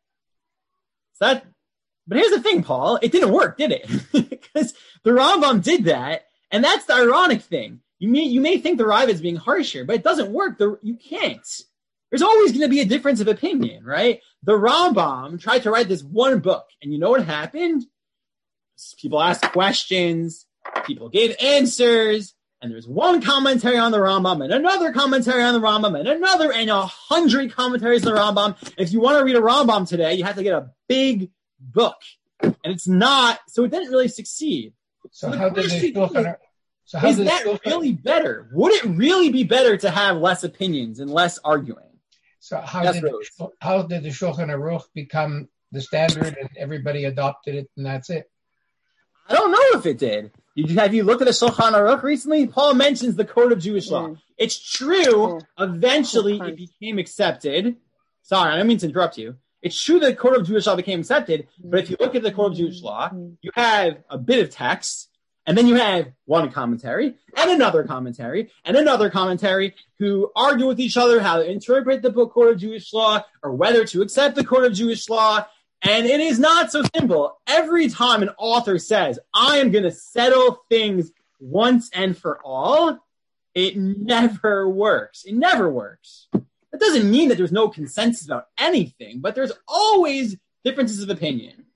So that, but here's the thing, Paul. It didn't work, did it? Because the Rambam did that, and that's the ironic thing. You may you may think the Raavad is being harsh here, but it doesn't work. The, you can't. There's always going to be a difference of opinion, right? The Rambam tried to write this one book, and you know what happened? People asked questions, people gave answers, and there's one commentary on the Rambam, and another commentary on the Rambam, and another, and a hundred commentaries on the Rambam. And if you want to read a Rambam today, you have to get a big book, and it's not, so it didn't really succeed. So, so how did they Shulchan, so how is did that Shulchan, really better? Would it really be better to have less opinions and less arguing? So how That's did really the, how did the Shulchan Aruch become the standard and everybody adopted it and that's it? I don't know if it did. Did you, have you looked at the Shulchan Aruch recently? Paul mentions the Code of Jewish Law. Yeah. It's true. Yeah. Eventually, it became accepted. Sorry, I don't mean to interrupt you. It's true that the Code of Jewish Law became accepted, but if you look at the Code of Jewish Law, you have a bit of text, and then you have one commentary, and another commentary, and another commentary, who argue with each other how to interpret the Code of Jewish Law, or whether to accept the Code of Jewish Law, And it is not so simple. Every time an author says, I am going to settle things once and for all, it never works. It never works. That doesn't mean that there's no consensus about anything, but there's always differences of opinion.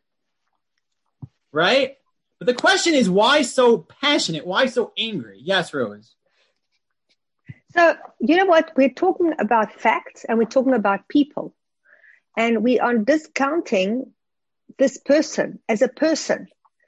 Right? But the question is, why so passionate? Why so angry? Yes, Rose. So, you know what? We're talking about facts and we're talking about people. And we are discounting this person as a person.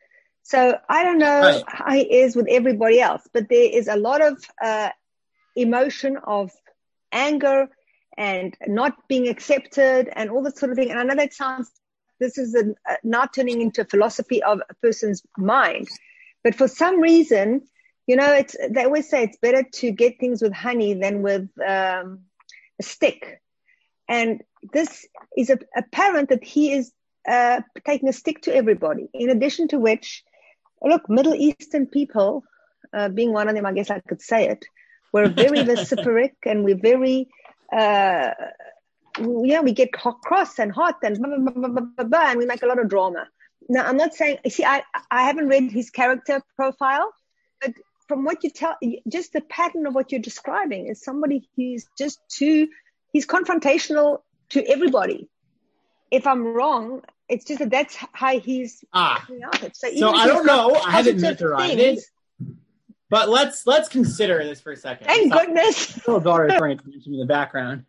So I don't know right. how he is with everybody else, but there is a lot of uh, emotion of anger and not being accepted and all that sort of thing. And I know that sounds, this is a, uh, not turning into a philosophy of a person's mind. But for some reason, you know, it's, they always say it's better to get things with honey than with um, a stick. And this is a, apparent that he is uh, taking a stick to everybody. In addition to which, look, Middle Eastern people, uh, being one of them, I guess I could say it, we're very vociferous and we're very, uh, yeah, we get cross and hot and blah, blah, blah, blah, blah, blah, and we make a lot of drama. Now, I'm not saying, see, I, I haven't read his character profile, but from what you tell, just the pattern of what you're describing is somebody who's just too, he's confrontational to everybody. If I'm wrong, it's just that that's how he's ah. out. So, so I don't know. I haven't memorized it, but let's let's consider this for a second. Thank goodness. Little daughter is trying to mention in the background,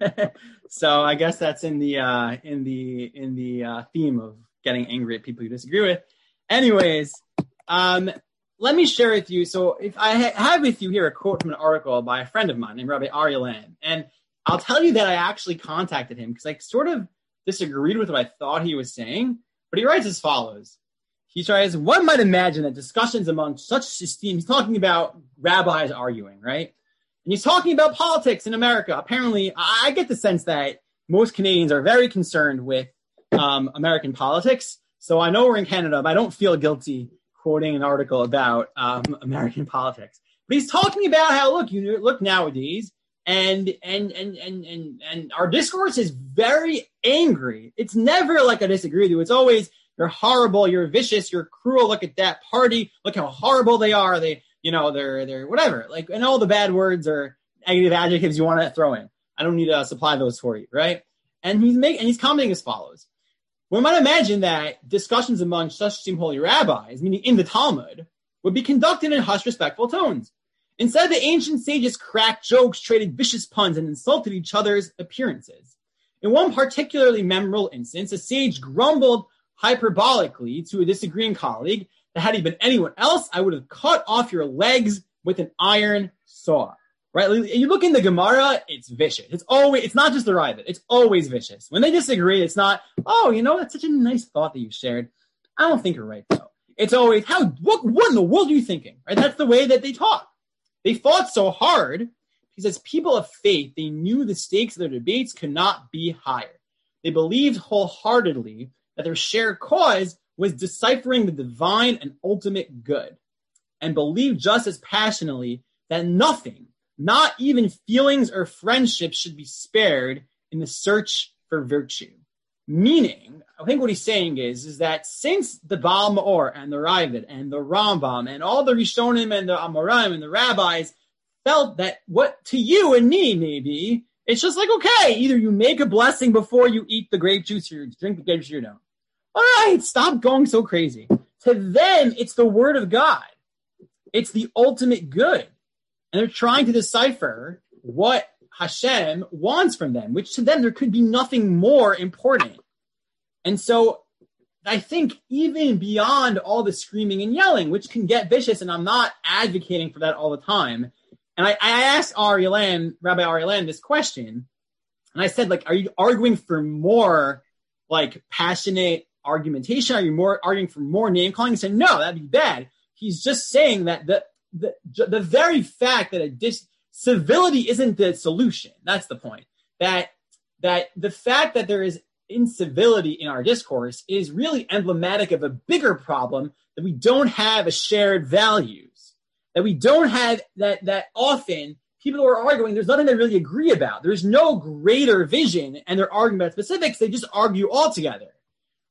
so I guess that's in the uh, in the in the uh, theme of getting angry at people you disagree with. Anyways, um, let me share with you. So if I ha- have with you here a quote from an article by a friend of mine named Rabbi Aryeh Land, and I'll tell you that I actually contacted him because I sort of disagreed with what I thought he was saying, but he writes as follows. He tries, one might imagine that discussions among such esteem, he's talking about rabbis arguing, right? And he's talking about politics in America. Apparently, I get the sense that most Canadians are very concerned with um, American politics. So I know we're in Canada, but I don't feel guilty quoting an article about um, American politics. But he's talking about how, look, you look nowadays, And and and and and and our discourse is very angry. It's never like I disagree with you. It's always you're horrible, you're vicious, you're cruel. Look at that party. Look how horrible they are. They, you know, they're they're whatever. Like, and all the bad words or negative adjectives you want to throw in. I don't need to supply those for you, right? And he's making and he's commenting as follows. One might imagine that discussions among such esteemed holy rabbis, meaning in the Talmud, would be conducted in hushed, respectful tones. Instead, the ancient sages cracked jokes, traded vicious puns, and insulted each other's appearances. In one particularly memorable instance, a sage grumbled hyperbolically to a disagreeing colleague that had he been anyone else, I would have cut off your legs with an iron saw. Right? You look in the Gemara, it's vicious. It's always, it's not just the Ravid, it's always vicious. When they disagree, it's not, oh, you know, that's such a nice thought that you shared. I don't think you're right, though. It's always, how, what, what in the world are you thinking? Right? That's the way that they talk. They fought so hard because as people of faith, they knew the stakes of their debates could not be higher. They believed wholeheartedly that their shared cause was deciphering the divine and ultimate good, and believed just as passionately that nothing, not even feelings or friendships, should be spared in the search for virtue. Meaning, I think what he's saying is, is that since the Baal Ma'or and the Ravid and the Rambam and all the Rishonim and the Amoraim and the rabbis felt that what to you and me maybe, it's just like, okay, either you make a blessing before you eat the grape juice or you drink the grape juice or you don't. All right, stop going so crazy. To them, it's the word of God. It's the ultimate good. And they're trying to decipher what Hashem wants from them, which to them, there could be nothing more important. And so I think even beyond all the screaming and yelling, which can get vicious, and I'm not advocating for that all the time. And I, I asked Aryeh Land, Rabbi Aryeh Land, this question, and I said, like, are you arguing for more, like, passionate argumentation? Are you more arguing for more name calling? He said, no, that'd be bad. He's just saying that the the the very fact that a dis civility isn't the solution. That's the point. That that the fact that there is incivility in our discourse is really emblematic of a bigger problem, that we don't have a shared values, that we don't have that that often people who are arguing, there's nothing they really agree about. There's no greater vision, and they're arguing about specifics. They just argue altogether.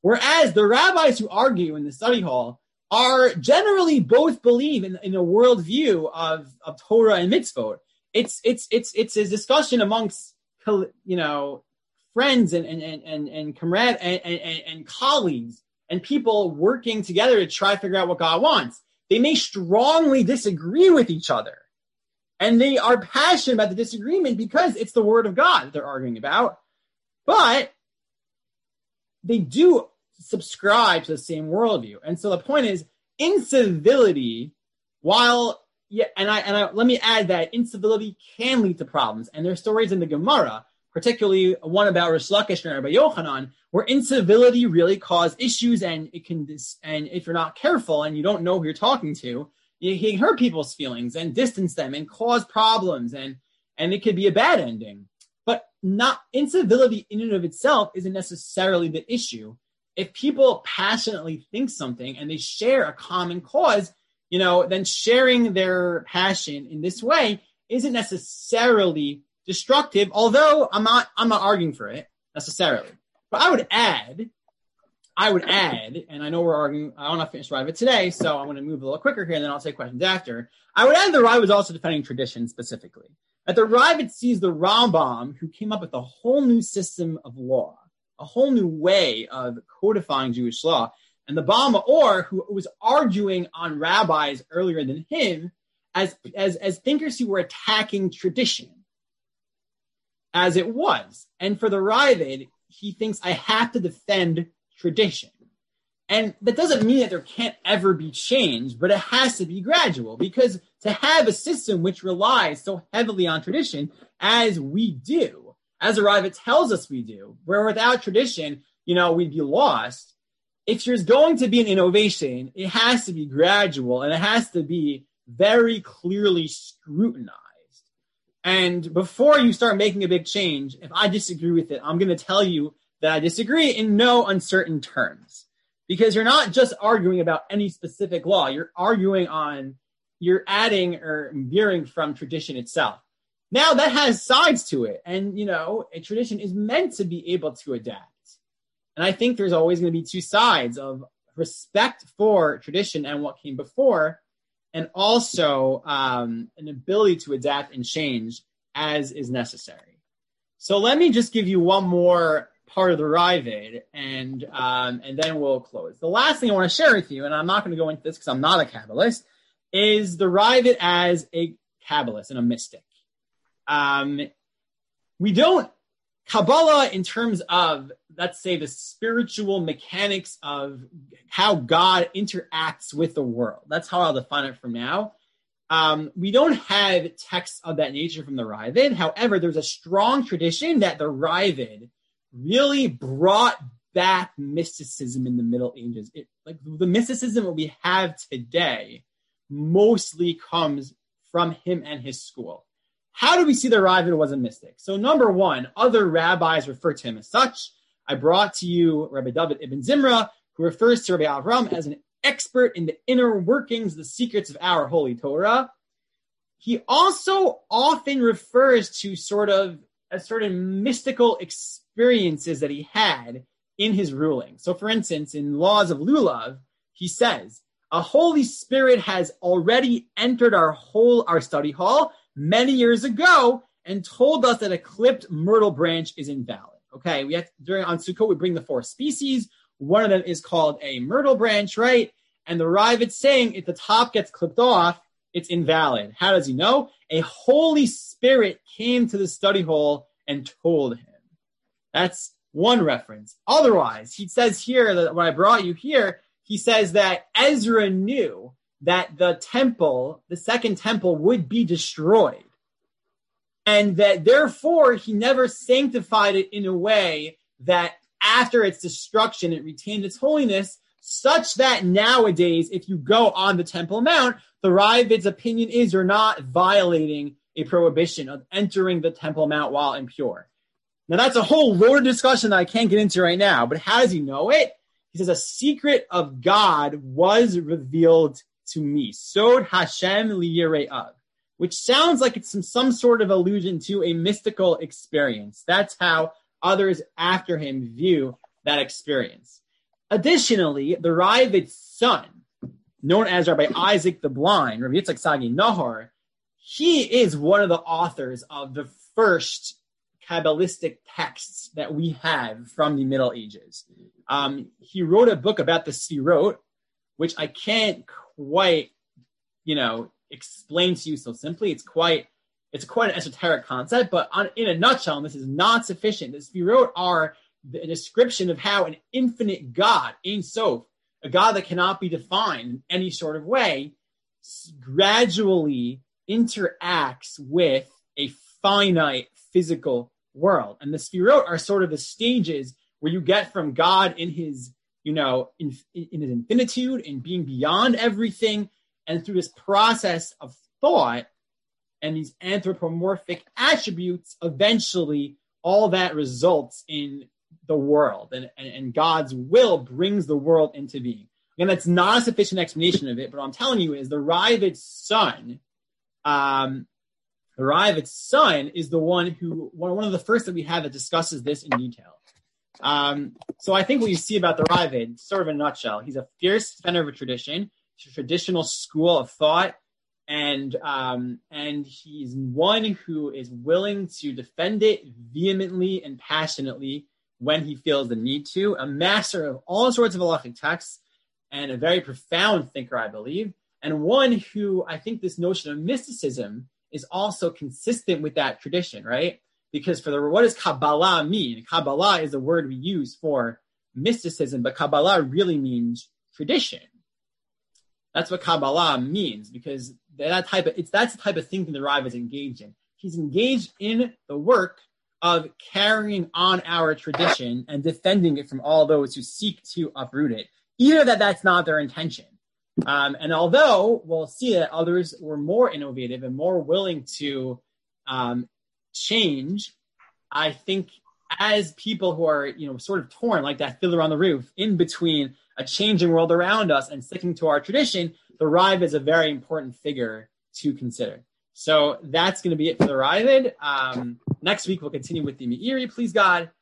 Whereas the rabbis who argue in the study hall are generally both believe in, in a worldview of, of Torah and mitzvot. It's it's it's it's a discussion amongst, you know, friends and and and and comrade and, and, and colleagues and people working together to try to figure out what God wants. They may strongly disagree with each other, and they are passionate about the disagreement because it's the word of God that they're arguing about. But they do subscribe to the same worldview. And so the point is, incivility, while, yeah, and I, and I, let me add that incivility can lead to problems. And there's stories in the Gemara, particularly one about Rish Lakish and Rabbi Yochanan, where incivility really cause issues, and it can, and if you're not careful and you don't know who you're talking to, you can hurt people's feelings and distance them and cause problems, and, and it could be a bad ending. But not incivility in and of itself isn't necessarily the issue. If people passionately think something and they share a common cause, you know, then sharing their passion in this way isn't necessarily destructive, although I'm not, I'm not arguing for it necessarily. But I would add, I would add, and I know we're arguing, I don't have to finish Ravid today, so I'm going to move a little quicker here, and then I'll take questions after. I would add the Ravid was also defending tradition specifically. That the Ravid sees the Rambam, who came up with a whole new system of law, a whole new way of codifying Jewish law, and the Baal Ma'or, who was arguing on rabbis earlier than him, as, as, as thinkers who were attacking tradition, as it was. And for the Ravid, he thinks, I have to defend tradition. And that doesn't mean that there can't ever be change, but it has to be gradual, because to have a system which relies so heavily on tradition, as we do, as the Ravid tells us we do, where without tradition, you know, we'd be lost. If there's going to be an innovation, it has to be gradual, and it has to be very clearly scrutinized. And before you start making a big change, if I disagree with it, I'm going to tell you that I disagree in no uncertain terms. Because you're not just arguing about any specific law. You're arguing on, you're adding or veering from tradition itself. Now that has sides to it. And, you know, a tradition is meant to be able to adapt. And I think there's always going to be two sides of respect for tradition and what came before, and also um, an ability to adapt and change as is necessary. So let me just give you one more part of the Ravid, and um, and then we'll close. The last thing I want to share with you, and I'm not going to go into this because I'm not a Kabbalist, is the Ravid as a Kabbalist and a mystic. Um, we don't, Kabbalah in terms of, let's say, the spiritual mechanics of how God interacts with the world. That's how I'll define it from now. Um, we don't have texts of that nature from the Ravid. However, there's a strong tradition that the Ravid really brought back mysticism in the Middle Ages. It, like the mysticism that we have today mostly comes from him and his school. How do we see the Ravid was a mystic? So number one, other rabbis refer to him as such. I brought to you Rabbi David Ibn Zimra, who refers to Rabbi Avram as an expert in the inner workings, the secrets of our Holy Torah. He also often refers to sort of a certain mystical experiences that he had in his ruling. So for instance, in Laws of Lulav, he says, a Holy Spirit has already entered our whole, our study hall many years ago and told us that a clipped myrtle branch is invalid. Okay, we have, during on Sukkot, we bring the four species. One of them is called a myrtle branch, right? And the Ravid's saying if the top gets clipped off, it's invalid. How does he know? A Holy Spirit came to the study hall and told him. That's one reference. Otherwise, he says here, that when I brought you here, he says that Ezra knew that the temple, the second temple, would be destroyed. And that therefore, he never sanctified it in a way that after its destruction, it retained its holiness, such that nowadays, if you go on the Temple Mount, the Ravid's opinion is you're not violating a prohibition of entering the Temple Mount while impure. Now, that's a whole loaded discussion that I can't get into right now, but how does he know it? He says, a secret of God was revealed to me. Sod Hashem liyire'av, which sounds like it's some, some sort of allusion to a mystical experience. That's how others after him view that experience. Additionally, the Ravid's son, known as Rabbi Isaac the Blind, Rabbi Yitzchak Sagi Nahor, he is one of the authors of the first Kabbalistic texts that we have from the Middle Ages. Um, he wrote a book about the Sfirot, which I can't quite, you know, explain to you so simply. It's quite, it's quite an esoteric concept, but on, in a nutshell, and this is not sufficient, the Sfirot are the description of how an infinite God, Ein Sof, a God that cannot be defined in any sort of way, gradually interacts with a finite physical world. And the Sfirot are sort of the stages where you get from God in his, you know, in, in his infinitude, in being beyond everything, and through this process of thought and these anthropomorphic attributes, eventually all that results in the world, and, and, and God's will brings the world into being. Again, that's not a sufficient explanation of it, but what I'm telling you is the Ravid's son, um, the Ravid's son is the one who, one, one of the first that we have that discusses this in detail. Um, so I think what you see about the Ravid, sort of in a nutshell, he's a fierce defender of a tradition, a traditional school of thought, and um, and he's one who is willing to defend it vehemently and passionately when he feels the need to, a master of all sorts of halachic texts, and a very profound thinker, I believe, and one who I think this notion of mysticism is also consistent with that tradition, right? Because for the, what does Kabbalah mean? Kabbalah is the word we use for mysticism, but Kabbalah really means tradition. That's what Kabbalah means, because that type of, it's that's the type of thinking the Rav is engaged in. He's engaged in the work of carrying on our tradition and defending it from all those who seek to uproot it, even that that's not their intention. Um, and although we'll see that others were more innovative and more willing to um, change, I think as people who are, you know, sort of torn like that fiddler on the roof in between a changing world around us and sticking to our tradition, the Rav is a very important figure to consider. So that's going to be it for the Ravid. Um, next week, we'll continue with the Meiri, please God.